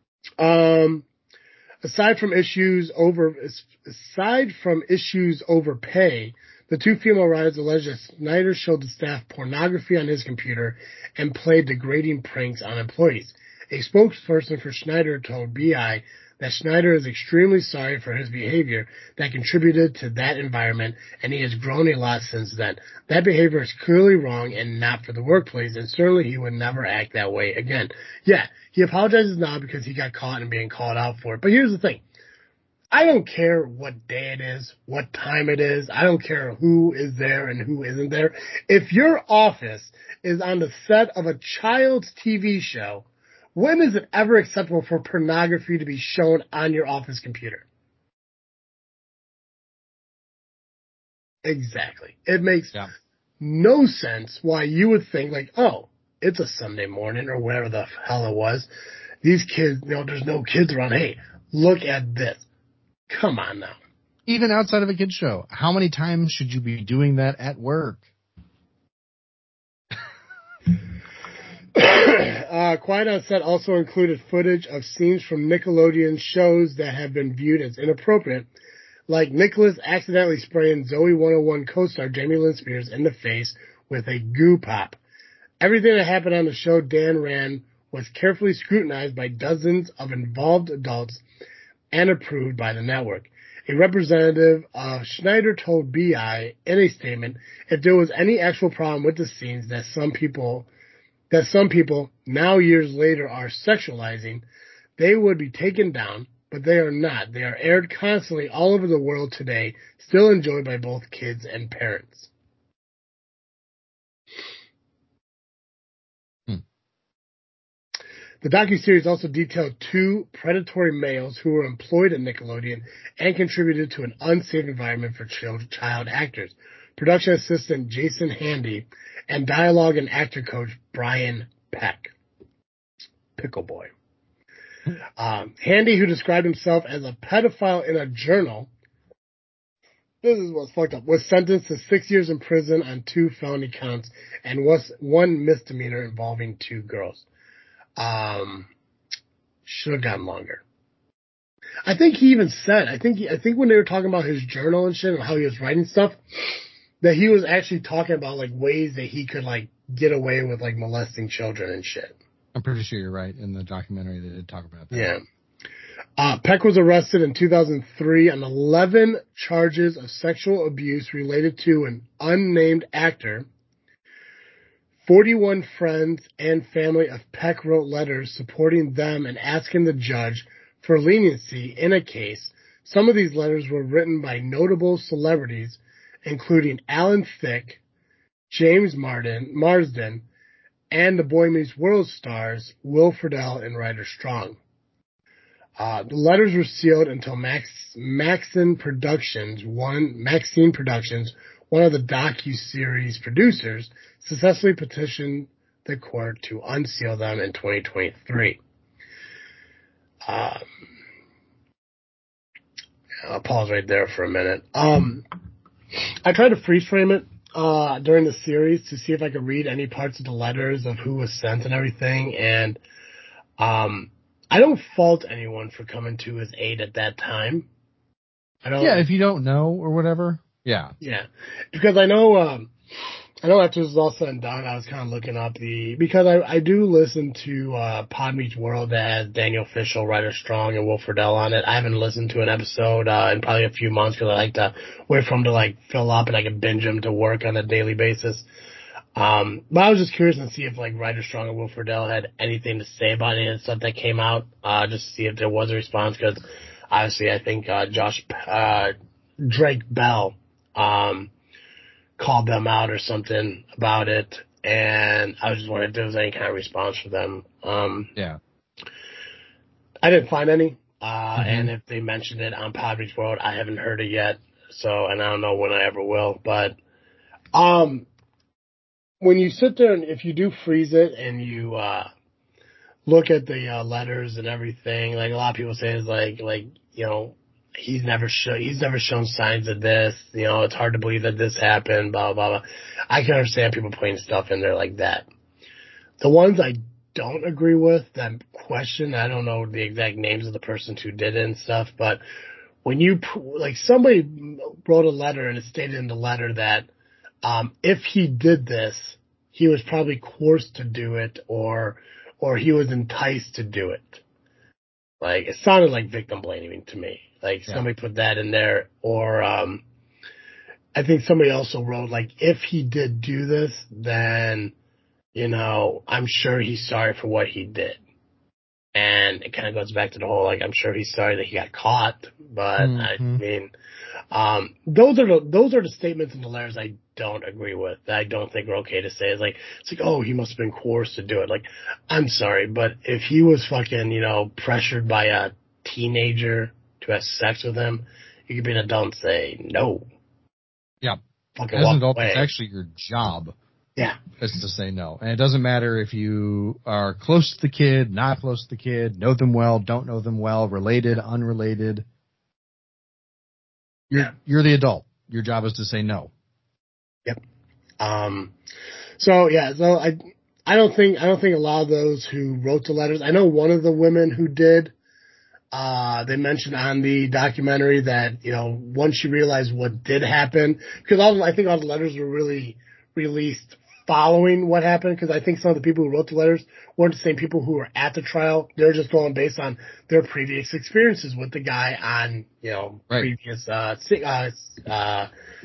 Um, aside from issues over, aside from issues over pay, the two female writers alleged that Snyder showed the staff pornography on his computer and played degrading pranks on employees. A spokesperson for Schneider told B I that Schneider is extremely sorry for his behavior that contributed to that environment, and he has grown a lot since then. That behavior is clearly wrong and not for the workplace, and certainly he would never act that way again. Yeah, he apologizes now because he got caught and being called out for it. But here's the thing. I don't care what day it is, what time it is. I don't care who is there and who isn't there. If your office is on the set of a child's T V show, when is it ever acceptable for pornography to be shown on your office computer? Exactly. It makes yeah. no sense why you would think like, oh, it's a Sunday morning or whatever the hell it was. These kids, you know, there's no kids around. Hey, look at this. Come on now. Even outside of a kid's show, how many times should you be doing that at work? uh, Quiet on Set also included footage of scenes from Nickelodeon shows that have been viewed as inappropriate, like Nicholas accidentally spraying Zoe one oh one co-star Jamie Lynn Spears in the face with a goo pop. Everything that happened on the show Dan ran was carefully scrutinized by dozens of involved adults and approved by the network. A representative of Schneider told B I in a statement if there was any actual problem with the scenes that some people that some people now years later are sexualizing, they would be taken down, but they are not. They are aired constantly all over the world today, still enjoyed by both kids and parents. The docuseries also detailed two predatory males who were employed at Nickelodeon and contributed to an unsafe environment for child, child actors. Production assistant Jason Handy and dialogue and actor coach Brian Peck. Pickle Boy. Um, Handy, who described himself as a pedophile in a journal, this is what's fucked up, was sentenced to six years in prison on two felony counts and was one misdemeanor involving two girls. Um, should have gotten longer. I think he even said, I think, he, I think when they were talking about his journal and shit and how he was writing stuff, that he was actually talking about like ways that he could like get away with like molesting children and shit. I'm pretty sure you're right. In the documentary, they did talk about that. Yeah. Uh, Peck was arrested in two thousand three on eleven charges of sexual abuse related to an unnamed actor. forty-one friends and family of Peck wrote letters supporting them and asking the judge for leniency in a case. Some of these letters were written by notable celebrities, including Alan Thicke, James Martin, Marsden, and the Boy Meets World stars Will Friedle and Ryder Strong. Uh, the letters were sealed until Max, Maxine Productions, one Maxine Productions, one of the docu-series producers, successfully petitioned the court to unseal them in twenty twenty-three. Um, I'll pause right there for a minute. Um, I tried to freeze frame it uh, during the series to see if I could read any parts of the letters of who was sent and everything, and um, I don't fault anyone for coming to his aid at that time. I don't. Yeah, if you don't know or whatever. Yeah. Yeah, because I know. Um, I know after this is all said and done, I was kind of looking up the, because I, I do listen to uh, Pod Meets World that has Daniel Fishel, Ryder Strong, and Will Friedle on it. I haven't listened to an episode uh, in probably a few months because I like to wait for them to like fill up and I can binge them to work on a daily basis. Um, but I was just curious to see if like Ryder Strong and Will Friedle had anything to say about any of the stuff that came out, uh, just to see if there was a response, because obviously I think uh, Josh uh, Drake Bell um, called them out or something about it, and I was just wondering if there was any kind of response for them. Um, yeah. I didn't find any, uh, mm-hmm. and if they mentioned it on Pod Meets World, I haven't heard it yet, so, and I don't know when I ever will, but, um, when you sit there and if you do freeze it and you, uh, look at the, uh, letters and everything, like a lot of people say is like, like, you know, He's never shown, he's never shown signs of this. You know, it's hard to believe that this happened, blah, blah, blah. I can understand people putting stuff in there like that. The ones I don't agree with, that question, I don't know the exact names of the persons who did it and stuff, but when you, like somebody wrote a letter and it stated in the letter that, um, if he did this, he was probably coerced to do it or, or he was enticed to do it. Like, it sounded like victim blaming to me. Like, yeah. Somebody put that in there. Or, um, I think somebody also wrote, like, if he did do this, then, you know, I'm sure he's sorry for what he did. And it kind of goes back to the whole, like, I'm sure he's sorry that he got caught. But, mm-hmm. I mean, um, those are the, those are the statements in the letters I don't agree with. That I don't think are okay to say. It's like, it's like, oh, he must have been coerced to do it. Like, I'm sorry, but if he was fucking, you know, pressured by a teenager to have sex with him, you could be an adult and say no. Yeah. Fucking As walk an adult, away. it's actually your job. Yeah. Is to say no. And it doesn't matter if you are close to the kid, not close to the kid, know them well, don't know them well, related, unrelated. You're, yeah. You're the adult. Your job is to say no. Yep. Um, so yeah, so I, I don't think, I don't think a lot of those who wrote the letters, I know one of the women who did, Uh, they mentioned on the documentary that, you know, once she realized what did happen, because all, I think all the letters were really released following what happened, because I think some of the people who wrote the letters weren't the same people who were at the trial. They're just going based on their previous experiences with the guy on, you know, right. previous, uh, uh, uh,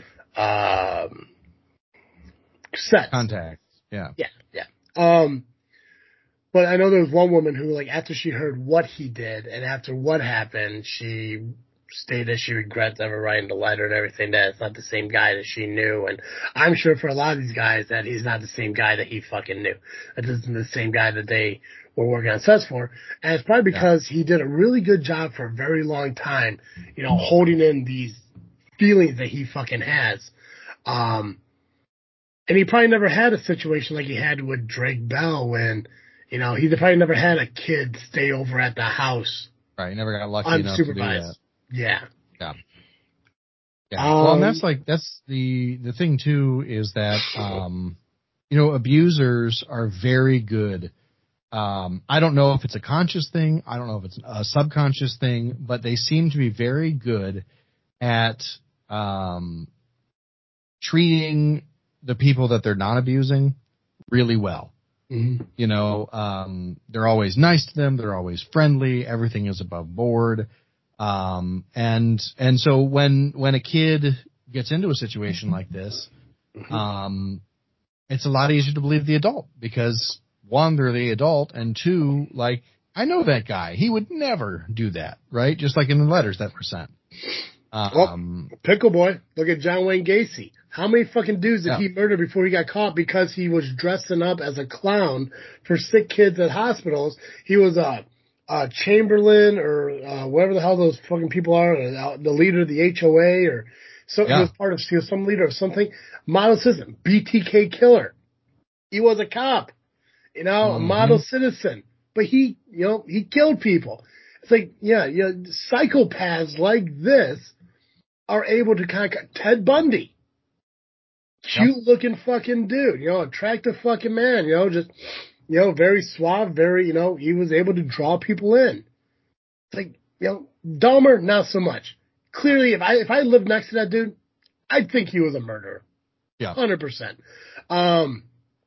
um, sets. Contacts. Yeah. Yeah. Yeah. Um, But I know there was one woman who, like, after she heard what he did and after what happened, she stated she regrets ever writing the letter and everything, that it's not the same guy that she knew. And I'm sure for a lot of these guys that he's not the same guy that he fucking knew. That this isn't the same guy that they were working on sets for. And it's probably because yeah. he did a really good job for a very long time, you know, holding in these feelings that he fucking has. Um, and he probably never had a situation like he had with Drake Bell when, you know, he probably never had a kid stay over at the house. Right, he never got lucky enough to do that. Yeah. Yeah. Yeah. Um, well, and that's like, that's the, the thing too is that, um, you know, abusers are very good. Um, I don't know if it's a conscious thing. I don't know if it's a subconscious thing, but they seem to be very good at, um, treating the people that they're not abusing really well. Mm-hmm. You know, um, they're always nice to them. They're always friendly. Everything is above board. Um, and, and so when, when a kid gets into a situation like this, um, it's a lot easier to believe the adult because one, they're the adult, and two, like, I know that guy. He would never do that, right? Just like in the letters that were sent. Um, well, Pickle Boy, look at John Wayne Gacy. How many fucking dudes did yeah. he murder before he got caught because he was dressing up as a clown for sick kids at hospitals? He was a, a Chamberlain or uh, whatever the hell those fucking people are, uh, the leader of the H O A or so. Yeah. He was part of, he was some leader of something. Model citizen, B T K killer. He was a cop, you know, mm-hmm. a model citizen, but he, you know, he killed people. It's like, yeah, yeah, psychopaths like this are able to kind of, Ted Bundy. Cute yep. looking fucking dude, you know, attractive fucking man, you know, just, you know, very suave, very, you know, he was able to draw people in. It's like, you know, Dahmer, not so much. Clearly, if I, if I lived next to that dude, I'd think he was a murderer. Yeah. one hundred percent. Um,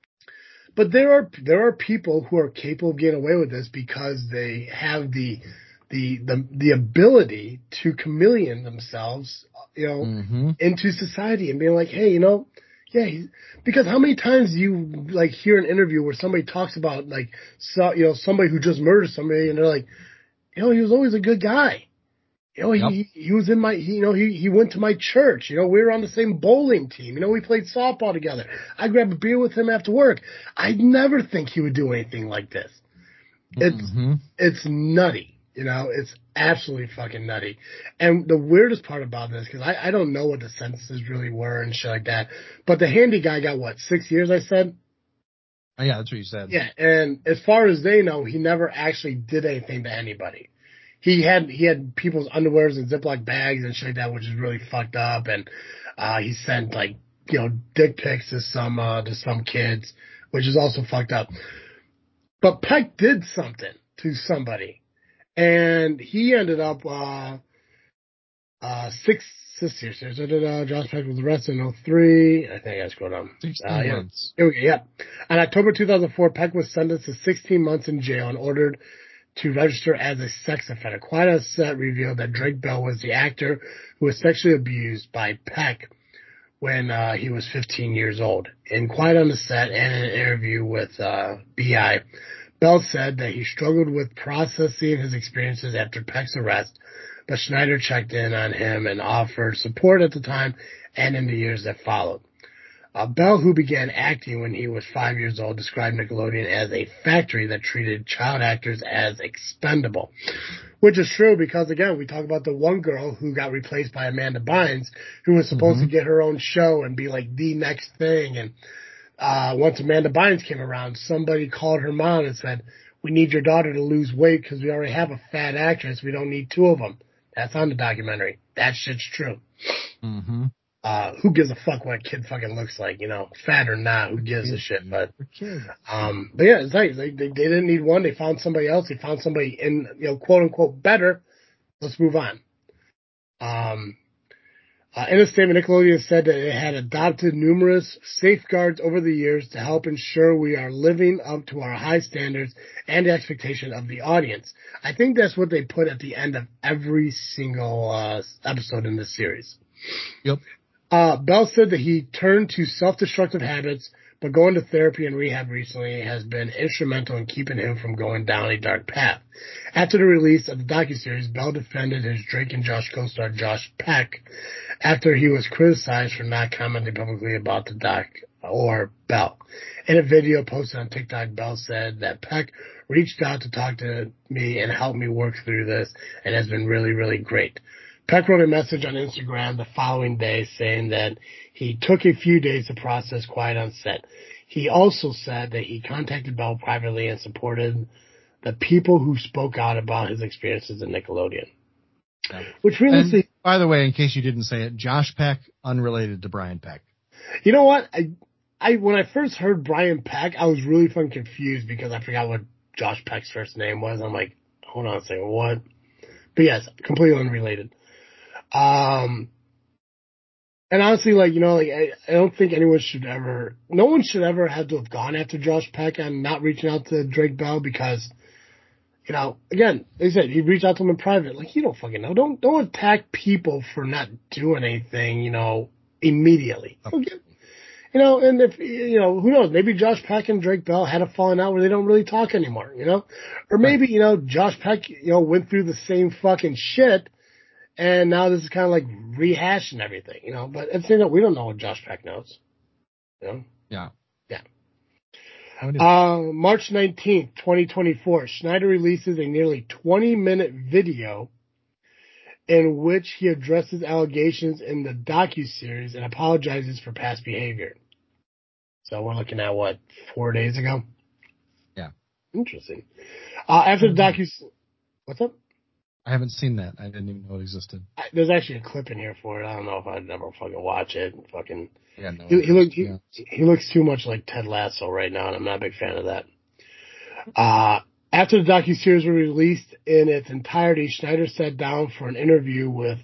but there are, there are people who are capable of getting away with this because they have the, the, the, the ability to chameleon themselves, you know, mm-hmm. into society and being like, hey, you know, yeah, he's, because how many times do you like hear an interview where somebody talks about like, so, you know, somebody who just murdered somebody and they're like, you know, he was always a good guy. You know, yep. he, he was in my, he, you know, he, he went to my church. You know, we were on the same bowling team. You know, we played softball together. I grabbed a beer with him after work. I'd never think he would do anything like this. It's, mm-hmm. it's nutty. You know, it's absolutely fucking nutty. And the weirdest part about this, because I, I don't know what the sentences really were and shit like that, but the handy guy got what, six years, I said? Oh, yeah, that's what you said. Yeah, and as far as they know, he never actually did anything to anybody. He had he had people's underwears in Ziploc bags and shit like that, which is really fucked up. And uh, he sent like you know dick pics to some uh, to some kids, which is also fucked up. But Peck did something to somebody. And he ended up, uh, uh, six, six years. So did, uh, Josh Peck was arrested in oh three. I think I gotta scroll down. sixteen uh, yeah. months. Here we go, yeah. On October two thousand four, Peck was sentenced to sixteen months in jail and ordered to register as a sex offender. Quite a set revealed that Drake Bell was the actor who was sexually abused by Peck when, uh, he was fifteen years old. In Quiet on the Set and in an interview with, uh, B I, Bell said that he struggled with processing his experiences after Peck's arrest, but Schneider checked in on him and offered support at the time and in the years that followed. Uh, Bell, who began acting when he was five years old, described Nickelodeon as a factory that treated child actors as expendable, which is true because, again, we talk about the one girl who got replaced by Amanda Bynes, who was supposed mm-hmm. to get her own show and be like the next thing, and Uh, once Amanda Bynes came around, somebody called her mom and said, we need your daughter to lose weight because we already have a fat actress. We don't need two of them. That's on the documentary. That shit's true. Mm-hmm. Uh, who gives a fuck what a kid fucking looks like, you know, fat or not, who gives a shit, but, um, but yeah, it's nice. They, they, they didn't need one. They found somebody else. They found somebody in, you know, quote unquote better. Let's move on. Um, Uh, in a statement, Nickelodeon said that it had adopted numerous safeguards over the years to help ensure we are living up to our high standards and the expectation of the audience. I think that's what they put at the end of every single uh, episode in this series. Yep. Uh, Bell said that he turned to self-destructive habits, but going to therapy and rehab recently has been instrumental in keeping him from going down a dark path. After the release of the docuseries, Bell defended his Drake and Josh co-star Josh Peck after he was criticized for not commenting publicly about the doc or Bell. In a video posted on TikTok, Bell said that Peck reached out to talk to me and help me work through this, and has been really, really great. Peck wrote a message on Instagram the following day saying that he took a few days to process quiet on set. He also said that he contacted Bell privately and supported the people who spoke out about his experiences at Nickelodeon. Yeah. Which really, and, by the way, in case you didn't say it, Josh Peck, unrelated to Brian Peck. You know what? I, I when I first heard Brian Peck, I was really fucking confused because I forgot what Josh Peck's first name was. I'm like, hold on a second, what? But yes, completely unrelated. Um, and honestly, like, you know, like, I, I don't think anyone should ever, no one should ever have to have gone after Josh Peck and not reaching out to Drake Bell because, you know, again, they said he reached out to him in private. Like, you don't fucking know. Don't, don't attack people for not doing anything, you know, immediately. Okay. You know, and if, you know, who knows, maybe Josh Peck and Drake Bell had a falling out where they don't really talk anymore, you know? Or maybe, right. you know, Josh Peck, you know, went through the same fucking shit and now this is kind of like rehashing everything, you know? But at the same time, we don't know what Josh Peck knows, you know? Yeah. Yeah. Uh, March nineteenth, twenty twenty-four, Schneider releases a nearly twenty minute video in which he addresses allegations in the docuseries and apologizes for past behavior. So we're looking at, what, four days ago? Yeah. Interesting. Uh, after the docu... What's up? I haven't seen that. I didn't even know it existed. I, there's actually a clip in here for it. I don't know if I'd ever fucking watch it. Fucking... Yeah, no. He, he, look, he, he looks too much like Ted Lasso right now, and I'm not a big fan of that. Uh... After the docuseries was released in its entirety, Schneider sat down for an interview with,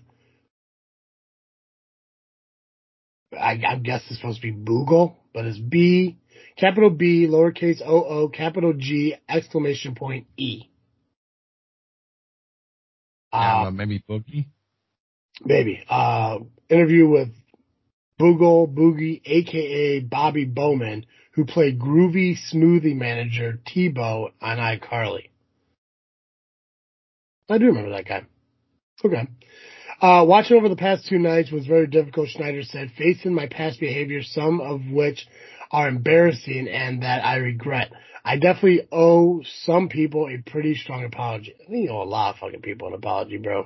I, I guess it's supposed to be Boogle, but it's B, capital B, lowercase O O, capital G, exclamation point E. Yeah, uh, maybe Boogie? Maybe. Uh, interview with Boogle Boogie, a k a. Bobby Bowman, who played groovy smoothie manager T-Bo on iCarly. I do remember that guy. Okay. Uh, watching over the past two nights was very difficult, Schneider said, facing my past behavior, some of which are embarrassing and that I regret. I definitely owe some people a pretty strong apology. I think you owe a lot of fucking people an apology, bro.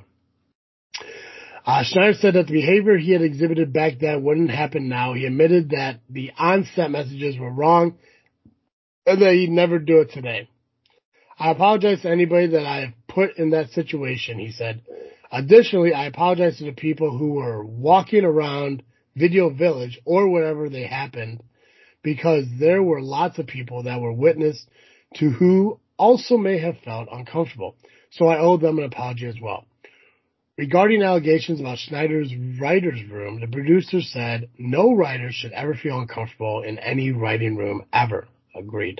Uh, Schneider said that the behavior he had exhibited back then wouldn't happen now. He admitted that the on-set messages were wrong and that he'd never do it today. I apologize to anybody that I have put in that situation, he said. Additionally, I apologize to the people who were walking around Video Village or wherever they happened because there were lots of people that were witness to who also may have felt uncomfortable. So I owe them an apology as well. Regarding allegations about Schneider's writer's room, the producer said no writer should ever feel uncomfortable in any writing room ever. Agreed.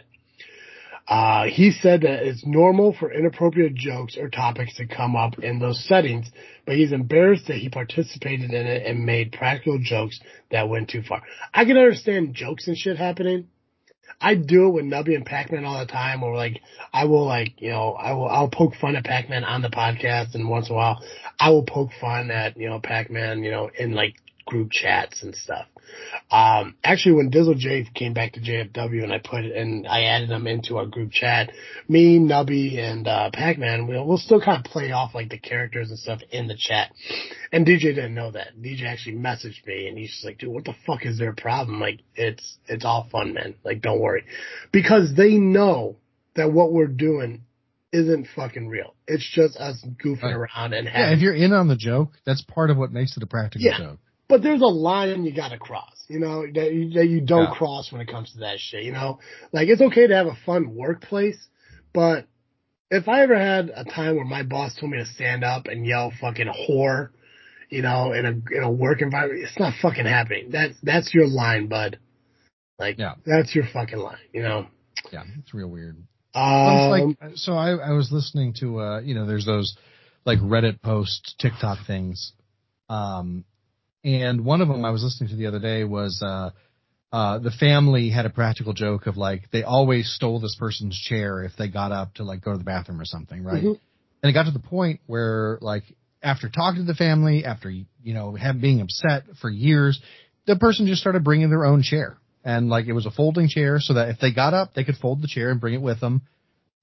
Uh, he said that it's normal for inappropriate jokes or topics to come up in those settings, but he's embarrassed that he participated in it and made practical jokes that went too far. I can understand jokes and shit happening. I do it with Nubby and Pac-Man all the time, or like, I will like, you know, I will, I'll poke fun at Pac-Man on the podcast, and once in a while, I will poke fun at, you know, Pac-Man, you know, in like group chats and stuff. Um, actually, when Dizzle J came back to J F W and I put it and I added them into our group chat, me, Nubby, and uh, Pac-Man, we'll, we'll still kind of play off like the characters and stuff in the chat. And D J didn't know that. D J actually messaged me and he's just like, dude, what the fuck is their problem? Like, it's it's all fun, man. Like, don't worry. Because they know that what we're doing isn't fucking real. It's just us goofing right. around and having... Yeah, if you're in on the joke, that's part of what makes it a practical yeah. joke. But there's a line you gotta cross, you know, that you, that you don't yeah. cross when it comes to that shit, you know? Like, it's okay to have a fun workplace, but if I ever had a time where my boss told me to stand up and yell fucking whore, you know, in a, in a work environment, it's not fucking happening. That's, that's your line, bud. Like, yeah. that's your fucking line, you know? Yeah, it's real weird. Um, well, it's like, so I, I was listening to, uh, you know, there's those, like, Reddit post, TikTok things, um, and one of them I was listening to the other day was uh, uh, the family had a practical joke of like they always stole this person's chair if they got up to like go to the bathroom or something, right? Mm-hmm. And it got to the point where like after talking to the family, after you know have being upset for years, the person just started bringing their own chair, and like it was a folding chair so that if they got up, they could fold the chair and bring it with them.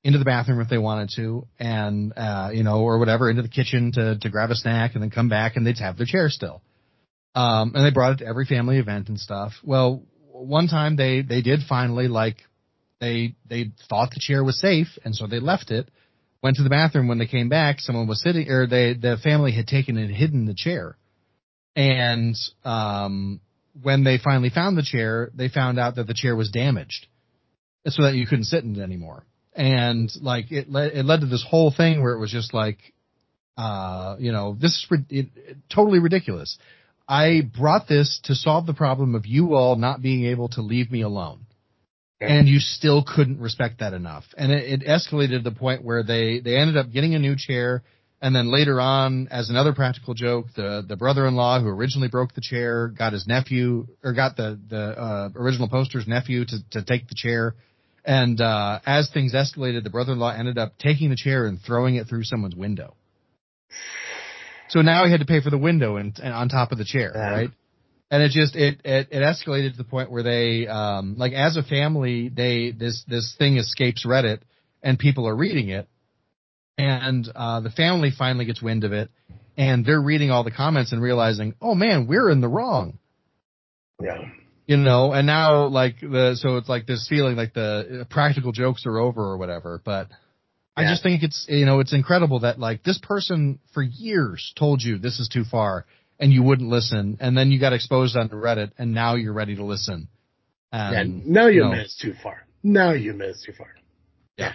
into the bathroom if they wanted to, and uh, you know, or whatever, into the kitchen to to grab a snack, and then come back, and they'd have their chair still. Um, and they brought it to every family event and stuff. Well, one time they they did finally, like, they they thought the chair was safe, and so they left it. Went to the bathroom. When they came back, someone was sitting, or they the family had taken and hidden the chair. And um, when they finally found the chair, they found out that the chair was damaged, so that you couldn't sit in it anymore. And like it led it led to this whole thing where it was just like, uh, you know, this is it, it, totally ridiculous. I brought this to solve the problem of you all not being able to leave me alone. And you still couldn't respect that enough. And it, it escalated to the point where they, they ended up getting a new chair. And then later on, as another practical joke, the, the brother-in-law who originally broke the chair got his nephew, or got the, the uh, original poster's nephew to, to take the chair. And uh, as things escalated, the brother-in-law ended up taking the chair and throwing it through someone's window. So now he had to pay for the window and, and on top of the chair, yeah. Right? And it just it, it it escalated to the point where they um like as a family they this this thing escapes Reddit and people are reading it, and uh the family finally gets wind of it, and they're reading all the comments and realizing, oh man, we're in the wrong. Yeah. You know, and now like the so it's like this feeling like the practical jokes are over or whatever, but yeah. I just think it's you know it's incredible that like this person for years told you this is too far. And you wouldn't listen, and then you got exposed on Reddit, and now you're ready to listen. And yeah, now you, you know, missed too far. Now you missed too far. Yeah.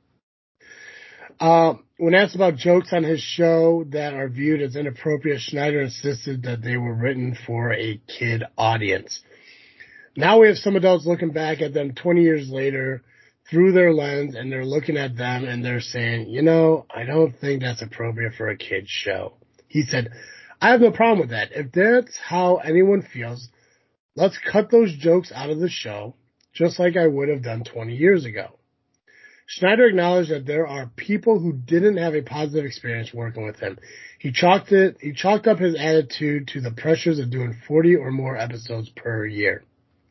Uh, when asked about jokes on his show that are viewed as inappropriate, Schneider insisted that they were written for a kid audience. Now we have some adults looking back at them twenty years later through their lens, and they're looking at them, and they're saying, you know, I don't think that's appropriate for a kid's show. He said, I have no problem with that. If that's how anyone feels, let's cut those jokes out of the show, just like I would have done twenty years ago. Schneider acknowledged that there are people who didn't have a positive experience working with him. He chalked it, he chalked up his attitude to the pressures of doing forty or more episodes per year.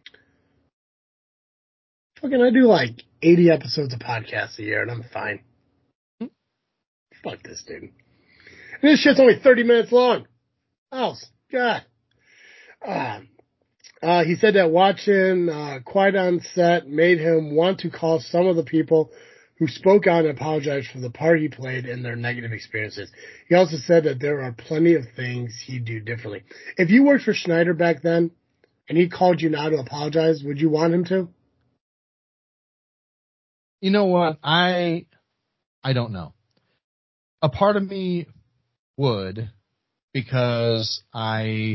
Fucking, I do like eighty episodes of podcasts a year, and I'm fine. Fuck this dude. And this shit's only thirty minutes long. Oh, God. Uh, uh, he said that watching uh, Quiet on Set made him want to call some of the people who spoke out and apologized for the part he played in their negative experiences. He also said that there are plenty of things he'd do differently. If you worked for Schneider back then and he called you now to apologize, would you want him to? You know what? I I don't know. A part of me would, because I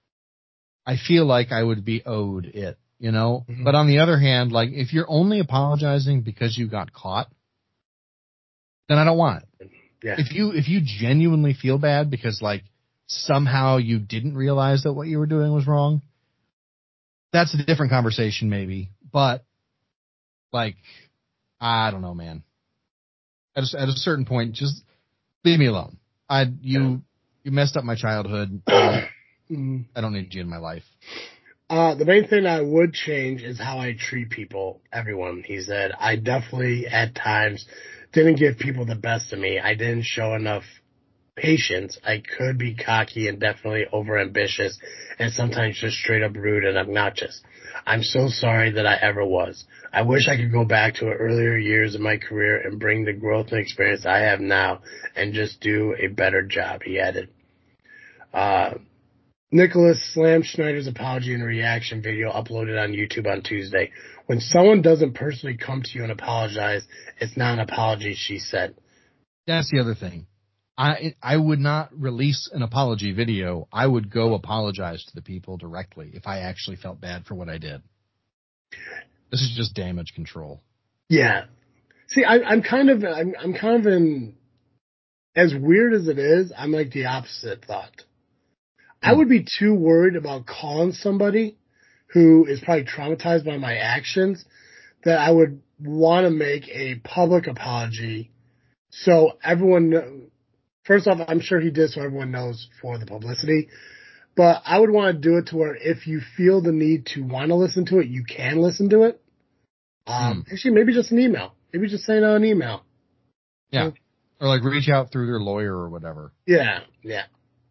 I feel like I would be owed it, you know? Mm-hmm. But on the other hand, like if you're only apologizing because you got caught, then I don't want it. Yeah. If you if you genuinely feel bad because like somehow you didn't realize that what you were doing was wrong, that's a different conversation maybe. But like I don't know, man. At a, at a certain point, just leave me alone. I you yeah. You messed up my childhood. I don't, I don't need you in my life. Uh, the main thing I would change is how I treat people, everyone. He said, I definitely at times didn't give people the best of me. I didn't show enough patience. I could be cocky and definitely overambitious and sometimes just straight up rude and obnoxious. I'm so sorry that I ever was. I wish I could go back to earlier years of my career and bring the growth and experience I have now and just do a better job, he added. Uh, Nicholas slammed Schneider's apology in a reaction video uploaded on YouTube on Tuesday. When someone doesn't personally come to you and apologize, it's not an apology, she said. That's the other thing. I I would not release an apology video. I would go apologize to the people directly if I actually felt bad for what I did. This is just damage control. Yeah. See, I, I'm kind of, I'm, I'm kind of in, as weird as it is, I'm like the opposite thought. I would be too worried about calling somebody who is probably traumatized by my actions that I would want to make a public apology so everyone, first off, I'm sure he did so everyone knows for the publicity, but I would want to do it to where if you feel the need to want to listen to it, you can listen to it. Um, mm. Actually, maybe just an email. Maybe just send out an email. Yeah. Like, or like reach out through their lawyer or whatever. Yeah, yeah.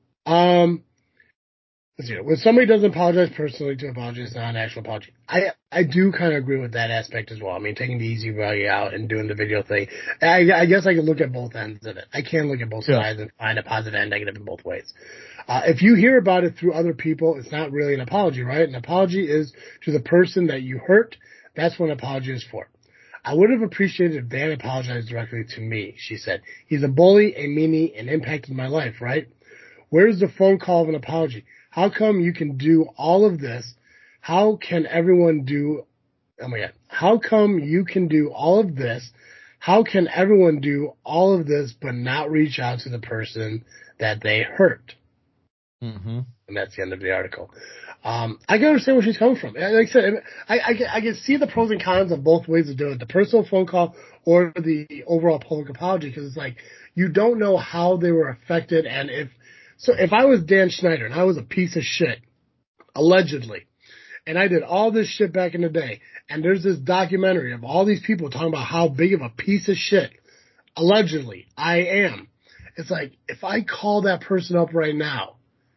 Um, let's see. When somebody doesn't apologize personally to apologize, it's not an actual apology. I I do kind of agree with that aspect as well. I mean, taking the easy value out and doing the video thing. I, I guess I can look at both ends of it. I can look at both Yeah. sides and find a positive and negative in both ways. Uh, if you hear about it through other people, it's not really an apology, right? An apology is to the person that you hurt. That's what an apology is for. I would have appreciated if Dan apologized directly to me, she said. He's a bully, a meanie, and impacted my life, right? Where's the phone call of an apology? How come you can do all of this? How can everyone do, oh my God, how come you can do all of this? How can everyone do all of this but not reach out to the person that they hurt? Mm-hmm. And that's the end of the article. Um, I can understand where she's coming from. Like I said, I, I, can, I can see the pros and cons of both ways of doing it, the personal phone call or the overall public apology, because it's like you don't know how they were affected. And if so, if I was Dan Schneider and I was a piece of shit, allegedly, and I did all this shit back in the day, and there's this documentary of all these people talking about how big of a piece of shit, allegedly, I am. It's like, if I call that person up right now,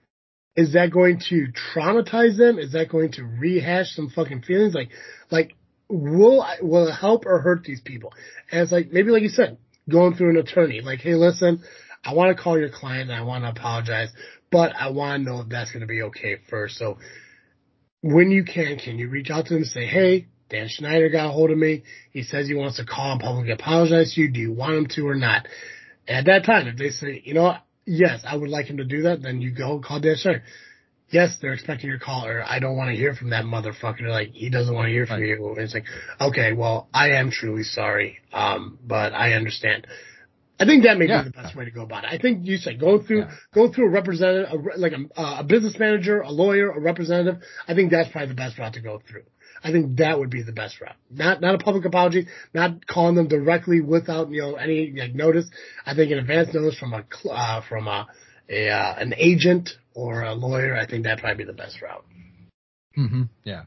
is that going to traumatize them? Is that going to rehash some fucking feelings? Like, like, will I, will it help or hurt these people? And it's like, maybe like you said, going through an attorney, like, hey, listen, I want to call your client and I want to apologize, but I want to know if that's going to be okay first. So when you can, can you reach out to them and say, hey, Dan Schneider got a hold of me. He says he wants to call and publicly apologize to you. Do you want him to or not? And at that time, if they say, you know what, yes, I would like him to do that, then you go call Dan Schneider. Yes, they're expecting your call, or I don't want to hear from that motherfucker. Like, he doesn't want to hear from Right. you. And it's like, okay, well, I am truly sorry, um, but I understand. I think that may Yeah. be the best way to go about it. I think you said go through, Yeah. go through a representative, a, like a, a business manager, a lawyer, a representative. I think that's probably the best route to go through. I think that would be the best route. Not, not a public apology, not calling them directly without, you know, any like notice. I think an advance notice from a, uh, from a, a uh, an agent or a lawyer, I think that'd probably be the best route. Mm-hmm. Yeah.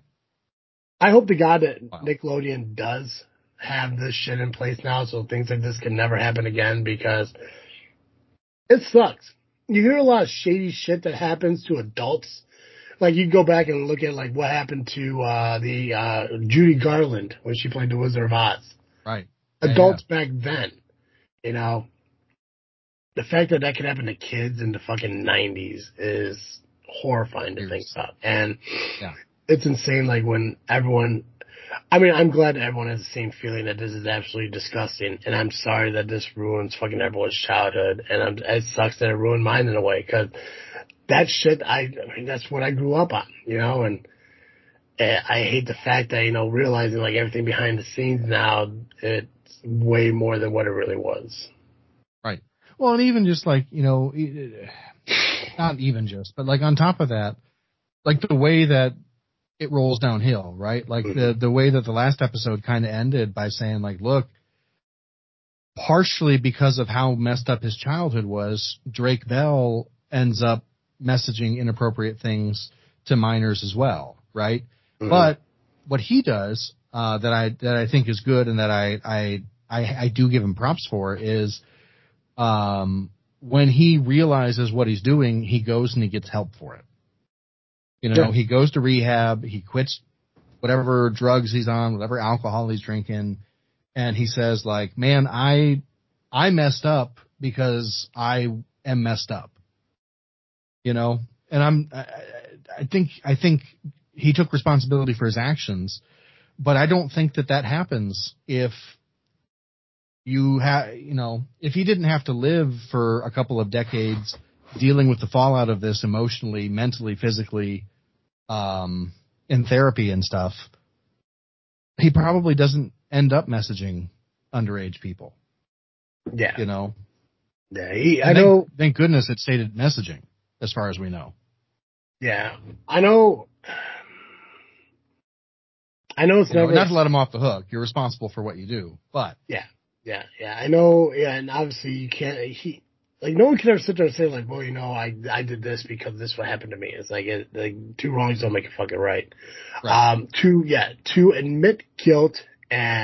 I hope to God that Wow. Nickelodeon does have this shit in place now so things like this can never happen again, because it sucks. You hear a lot of shady shit that happens to adults. Like, you go back and look at, like, what happened to uh, the uh, Judy Garland when she played the Wizard of Oz. Right. Yeah, Adults yeah. back then, you know, the fact that that could happen to kids in the fucking nineties is horrifying to Years. think about. And Yeah. it's insane, like, when everyone, I mean, I'm glad that everyone has the same feeling that this is absolutely disgusting, and I'm sorry that this ruins fucking everyone's childhood, and I'm, it sucks that it ruined mine in a way, because that shit, I, I mean, that's what I grew up on, you know, and uh, I hate the fact that, you know, realizing, like, everything behind the scenes now, it's way more than what it really was. Right. Well, and even just like, you know, not even just, but like on top of that, like the way that it rolls downhill, right? Like mm-hmm. the, the way that the last episode kind of ended by saying like, look, partially because of how messed up his childhood was, Drake Bell ends up messaging inappropriate things to minors as well, right? Mm-hmm. But what he does, uh, that I, that I think is good and that I, I, I, I do give him props for is, um, when he realizes what he's doing, he goes and he gets help for it. You know, yeah. He goes to rehab, he quits whatever drugs he's on, whatever alcohol he's drinking, and he says like, man, I, I messed up because I am messed up. You know, and I'm, I, I think, I think he took responsibility for his actions, but I don't think that that happens if you have, you know, if he didn't have to live for a couple of decades dealing with the fallout of this emotionally, mentally, physically, um, in therapy and stuff, he probably doesn't end up messaging underage people. Yeah. You know? Yeah, he, I thank, know. Thank goodness it stated messaging, as far as we know. Yeah. I know. I know it's you never. Know, not to let him off the hook. You're responsible for what you do, but. Yeah. Yeah. Yeah. I know. Yeah. And obviously you can't, he, like, no one can ever sit there and say, like, well, you know, I I did this because this what happened to me. It's like, it, like two wrongs don't make it fucking right. right. Um, to, yeah, to admit guilt and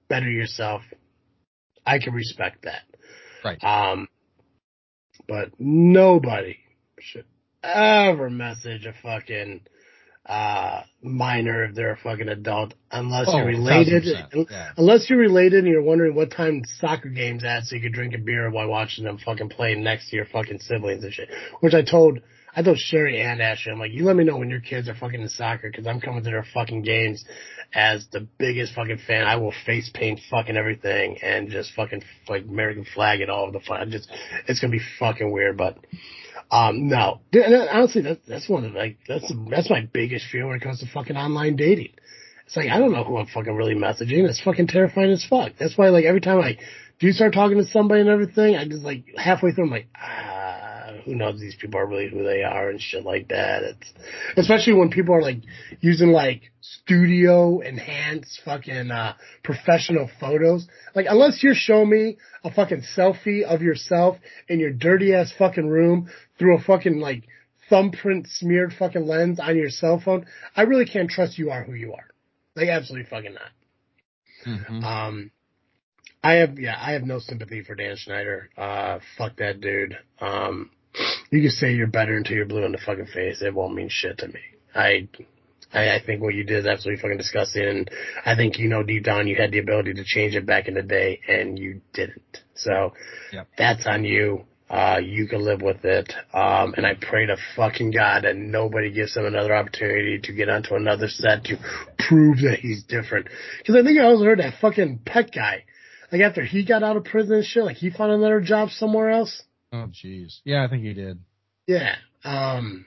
better yourself, I can respect that. Right. Um, but nobody should ever message a fucking uh minor if they're a fucking adult unless Oh, you're related. Yeah. Unless you're related and you're wondering what time soccer game's at so you can drink a beer while watching them fucking play next to your fucking siblings and shit. Which I told I told Sherry and Ashley, I'm like, you let me know when your kids are fucking in soccer because I'm coming to their fucking games as the biggest fucking fan. I will face paint fucking everything and just fucking like American flag it all over the fun. Just it's gonna be fucking weird, but Um, no, and honestly, that's that's one of like that's that's my biggest fear when it comes to fucking online dating. It's like I don't know who I'm fucking really messaging. It's fucking terrifying as fuck. That's why like every time I do start talking to somebody and everything, I just like halfway through I'm like, ah, who knows these people are really who they are and shit like that. It's especially when people are like using like studio enhanced fucking uh professional photos. Like unless you're showing me a fucking selfie of yourself in your dirty ass fucking room through a fucking like thumbprint smeared fucking lens on your cell phone, I really can't trust you are who you are. Like absolutely fucking not. Mm-hmm. Um, I have yeah, I have no sympathy for Dan Schneider. Uh, fuck that dude. Um, you can say you're better until you're blue in the fucking face. It won't mean shit to me. I. I, I think what you did is absolutely fucking disgusting, and I think you know deep down you had the ability to change it back in the day, and you didn't. So Yep. That's on you. Uh, you can live with it. Um, and I pray to fucking God that nobody gives him another opportunity to get onto another set to prove that he's different. Because I think I also heard that fucking Pet guy, like after he got out of prison and shit, like he found another job somewhere else. Oh, jeez. Yeah, I think he did. Yeah. Um,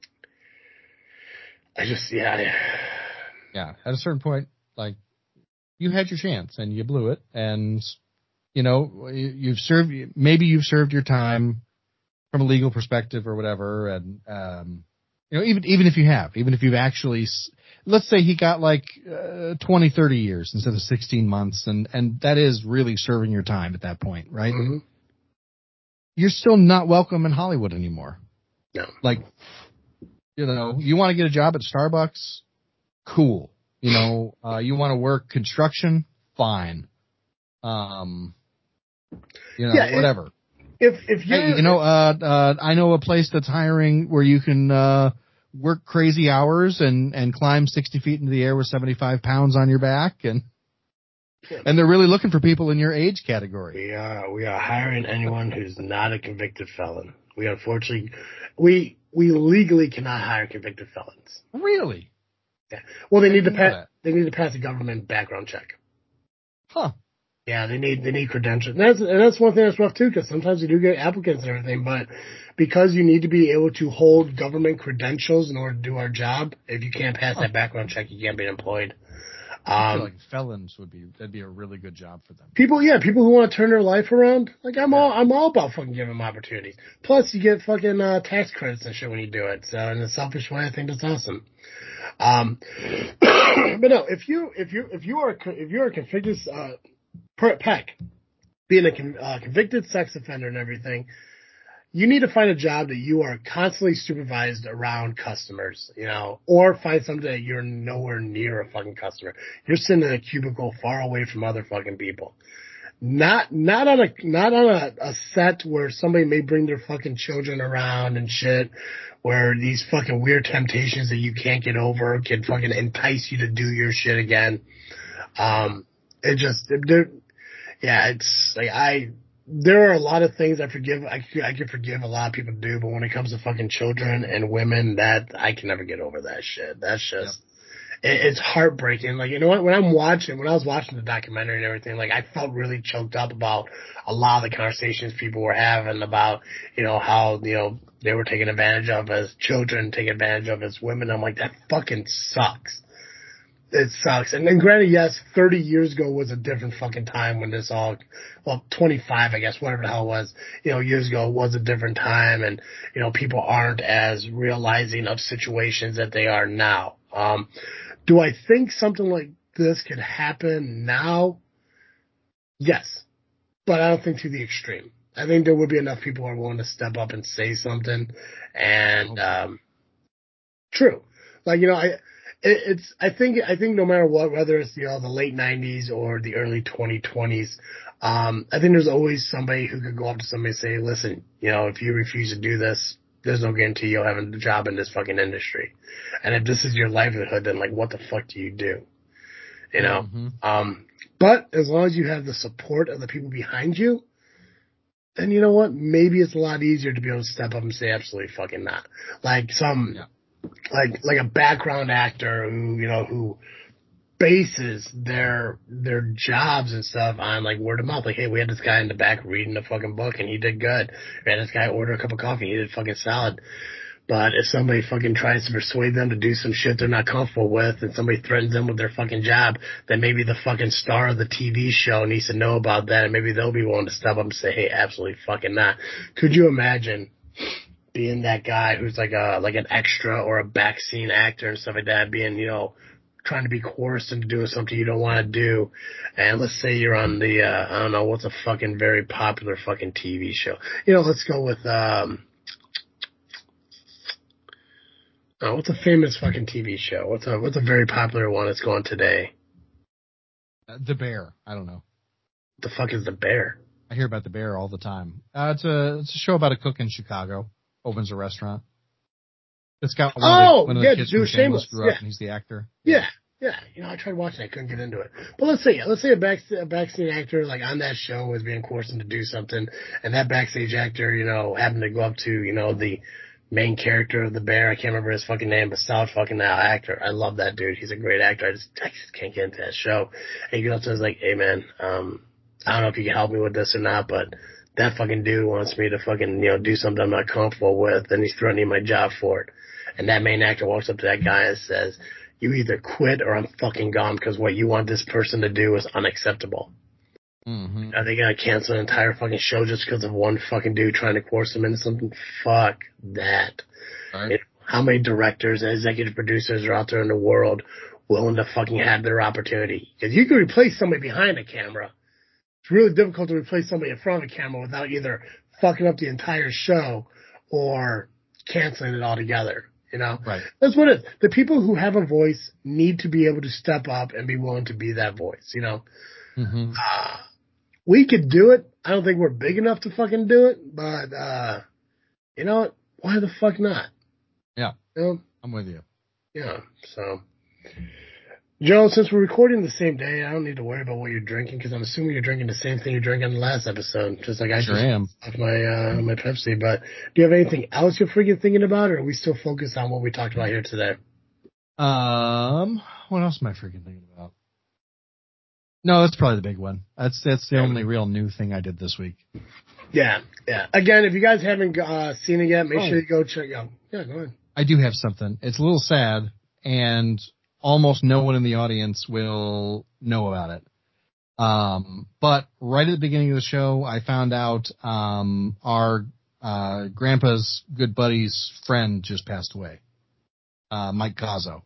I just, yeah. I, Yeah, at a certain point, like, you had your chance and you blew it, and you know you, you've served. Maybe you've served your time from a legal perspective or whatever, and um, you know, even even if you have, even if you've actually, let's say he got like uh, twenty, thirty years instead of sixteen months, and and that is really serving your time at that point, right? mm-hmm. You're still not welcome in Hollywood anymore. No. Like, you know, you want to get a job at Starbucks, cool. You know, uh, you want to work construction, fine. Um, you know, Yeah, whatever. If if you're, Hey, you know, uh, uh, I know a place that's hiring where you can uh, work crazy hours and, and climb sixty feet into the air with seventy-five pounds on your back, and and they're really looking for people in your age category. We are we are hiring anyone who's not a convicted felon. We unfortunately we we legally cannot hire convicted felons. Really? Yeah. Well, they need to know pass. that. They need to pass a government background check. Huh. Yeah, they need they need credentials. And that's and that's one thing that's rough too, because sometimes you do get applicants and everything, but because you need to be able to hold government credentials in order to do our job, if you can't pass Huh. that background check, you can't be employed. I feel Um, like felons would be that'd be a really good job for them. People, yeah, people who want to turn their life around, like I'm Yeah. all, I'm all about fucking giving them opportunities. Plus, you get fucking uh, tax credits and shit when you do it. So, in a selfish way, I think that's awesome. Um, but no, if you, if you, if you are, if you're a convicted, uh, per Peck, being a con, uh, convicted sex offender and everything, you need to find a job that you are constantly supervised around customers, you know, or find something that you're nowhere near a fucking customer. You're sitting in a cubicle far away from other fucking people. Not, not on a, not on a, a set where somebody may bring their fucking children around and shit, where these fucking weird temptations that you can't get over can fucking entice you to do your shit again. Um, it just, it, yeah, it's like I, there are a lot of things I forgive. I I can forgive a lot of people do, but when it comes to fucking children and women, that I can never get over that shit. That's just yep. it, it's heartbreaking. Like you know what? When I'm watching, when I was watching the documentary and everything, like I felt really choked up about a lot of the conversations people were having about you know how you know they were taken advantage of as children, taken advantage of as women. I'm like that fucking sucks. It sucks. And then granted, yes, thirty years ago was a different fucking time when this all, well, twenty-five, I guess, whatever the hell it was, you know, years ago was a different time and, you know, people aren't as realizing of situations that they are now. Um, do I think something like this could happen now? Yes. But I don't think to the extreme. I think there would be enough people who are willing to step up and say something. And, um, true. Like, you know, I, it, it's, I think, I think no matter what, whether it's, you know, the late nineties or the early twenty twenties, um, I think there's always somebody who could go up to somebody and say, listen, you know, if you refuse to do this, there's no guarantee you'll have a job in this fucking industry. And if this is your livelihood, then like, what the fuck do you do? You know? Mm-hmm. Um, but as long as you have the support of the people behind you, then you know what? Maybe it's a lot easier to be able to step up and say absolutely fucking not. Like some, Yeah. like, like a background actor who, you know, who bases their, their jobs and stuff on like word of mouth. Like, hey, we had this guy in the back reading a fucking book and he did good. We had this guy order a cup of coffee and he did fucking solid. But if somebody fucking tries to persuade them to do some shit they're not comfortable with and somebody threatens them with their fucking job, then maybe the fucking star of the T V show needs to know about that and maybe they'll be willing to step up and say, hey, absolutely fucking not. Could you imagine being that guy who's like a, like an extra or a backseat actor and stuff like that, being, you know, trying to be coerced into doing something you don't want to do. And let's say you're on the, uh, I don't know, what's a fucking very popular fucking T V show. You know, let's go with, um, Oh, what's a famous fucking T V show? What's a what's a very popular one that's going today? Uh, the Bear. I don't know. What the fuck is The Bear? I hear about The Bear all the time. Uh, it's a it's a show about a cook in Chicago. Opens a restaurant. It's got one Oh, of the, one of yeah, the kids from Shameless. Shameless grew up Yeah. and he's the actor. Yeah, yeah. You know, I tried watching it, I couldn't get into it. But let's say let's say a back a backstage actor like on that show was being coerced to do something, and that backstage actor, you know, happened to go up to, you know, the main character of The Bear. I can't remember his fucking name, but solid fucking actor. I love that dude. He's a great actor. I just, I just can't get into that show. And he goes up to us like, hey man, um, I don't know if you can help me with this or not, but that fucking dude wants me to fucking, you know, do something I'm not comfortable with, and he's threatening my job for it. And that main actor walks up to that guy and says, you either quit or I'm fucking gone because what you want this person to do is unacceptable. Mm-hmm. Are they gonna cancel an entire fucking show just because of one fucking dude trying to force them into something? Fuck that. Right. It, how many directors and executive producers are out there in the world willing to fucking have their opportunity? Because you can replace somebody behind a camera. It's really difficult to replace somebody in front of a camera without either fucking up the entire show or canceling it altogether. You know? Right. That's what it is. The people who have a voice need to be able to step up and be willing to be that voice, you know? Mm-hmm. Uh, we could do it. I don't think we're big enough to fucking do it, but, uh, you know what? Why the fuck not? Yeah. You know? I'm with you. Yeah, so. Joe, since we're recording the same day, I don't need to worry about what you're drinking because I'm assuming you're drinking the same thing you drank on the last episode, just like I Sure just am. off my uh, my Pepsi. But do you have anything else you're freaking thinking about, or are we still focused on what we talked about here today? Um, what else am I freaking thinking about? No, that's probably the big one. That's that's the only real new thing I did this week. Yeah, yeah. Again, if you guys haven't uh, seen it yet, make Oh. sure you go check it out. Yeah, go ahead. I do have something. It's a little sad, and almost no one in the audience will know about it. Um, but right at the beginning of the show, I found out um, our uh, grandpa's good buddy's friend just passed away, uh, Mike Cazzo.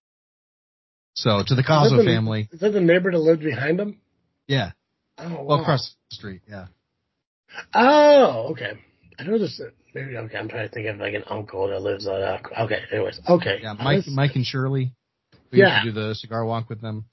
So to the Cazzo Is that the- family, Is that the neighbor that lived behind him? yeah, Oh, wow. well across the street, yeah. Oh, okay. I know this. Maybe okay. I'm trying to think of like an uncle that lives on. Uh, okay. Anyways, okay. Yeah, Mike, That's- Mike and Shirley. We Yeah. used to do the cigar walk with them.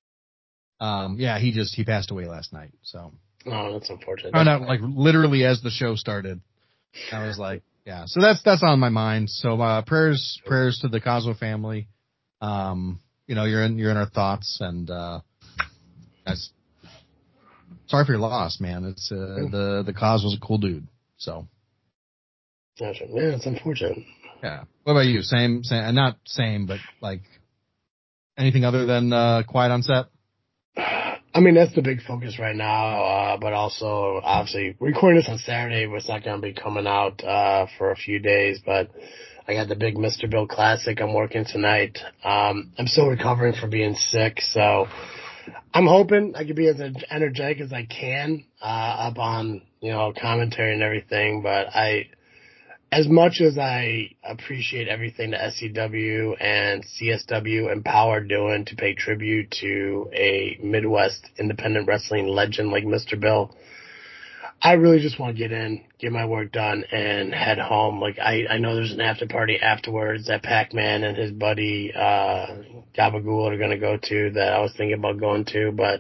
Um, yeah, he just he passed away last night. So Oh, that's unfortunate. found out like literally as the show started. I was like, yeah. So that's that's on my mind. So uh, prayers prayers to the Cosmo family. Um, you know, you're in you're in our thoughts, and uh, that's sorry for your loss, man. It's uh, the the Cos was a cool dude. So Gotcha. Yeah, it's unfortunate. yeah. What about you? Same, same, not same, but like anything other than uh, quiet on set? I mean, that's the big focus right now, uh, but also, obviously, we're recording this on Saturday, but it's not going to be coming out uh, for a few days, but I got the big Mister Bill Classic I'm working tonight. Um, I'm still recovering from being sick, so I'm hoping I can be as energetic as I can uh, up on, you know, commentary and everything, but I... As much as I appreciate everything that S C W and C S W and Power are doing to pay tribute to a Midwest independent wrestling legend like Mister Bill, I really just want to get in, get my work done, and head home. Like, I, I know there's an after party afterwards that Pac-Man and his buddy, uh, Gabagool are going to go to that I was thinking about going to, but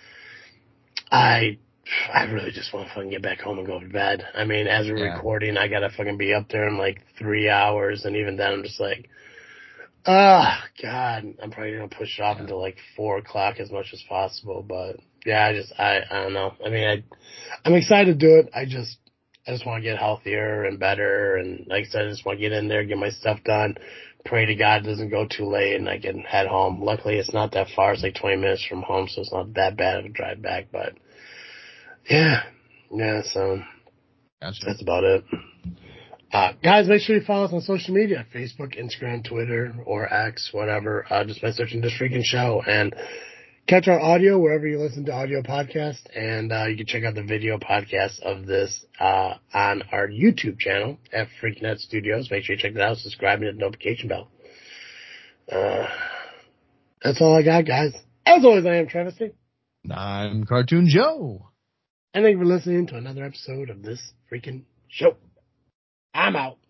I, I really just want to fucking get back home and go to bed. I mean, as we're Yeah. recording, I got to fucking be up there in like three hours, and even then I'm just like, ah, oh, God, I'm probably going to push it off Yeah. until like four o'clock as much as possible, but yeah, I just, I, I don't know. I mean, I, I'm excited to do it. I just, I just want to get healthier and better. And like I said, I just want to get in there, get my stuff done, pray to God it doesn't go too late and I can head home. Luckily, it's not that far. It's like twenty minutes from home, so it's not that bad of a drive back, but yeah, yeah, so Gotcha. that's about it. Uh, guys, make sure you follow us on social media, Facebook, Instagram, Twitter, or X, whatever, uh, just by searching This Freaking Show. And catch our audio wherever you listen to audio podcasts, and uh, you can check out the video podcast of this uh, on our YouTube channel at Freaknet Studios. Make sure you check that out, subscribe, and hit the notification bell. Uh, that's all I got, guys. As always, I am Travesty. I'm Cartoon Joe. And thank you for listening to another episode of This Freaking Show. I'm out.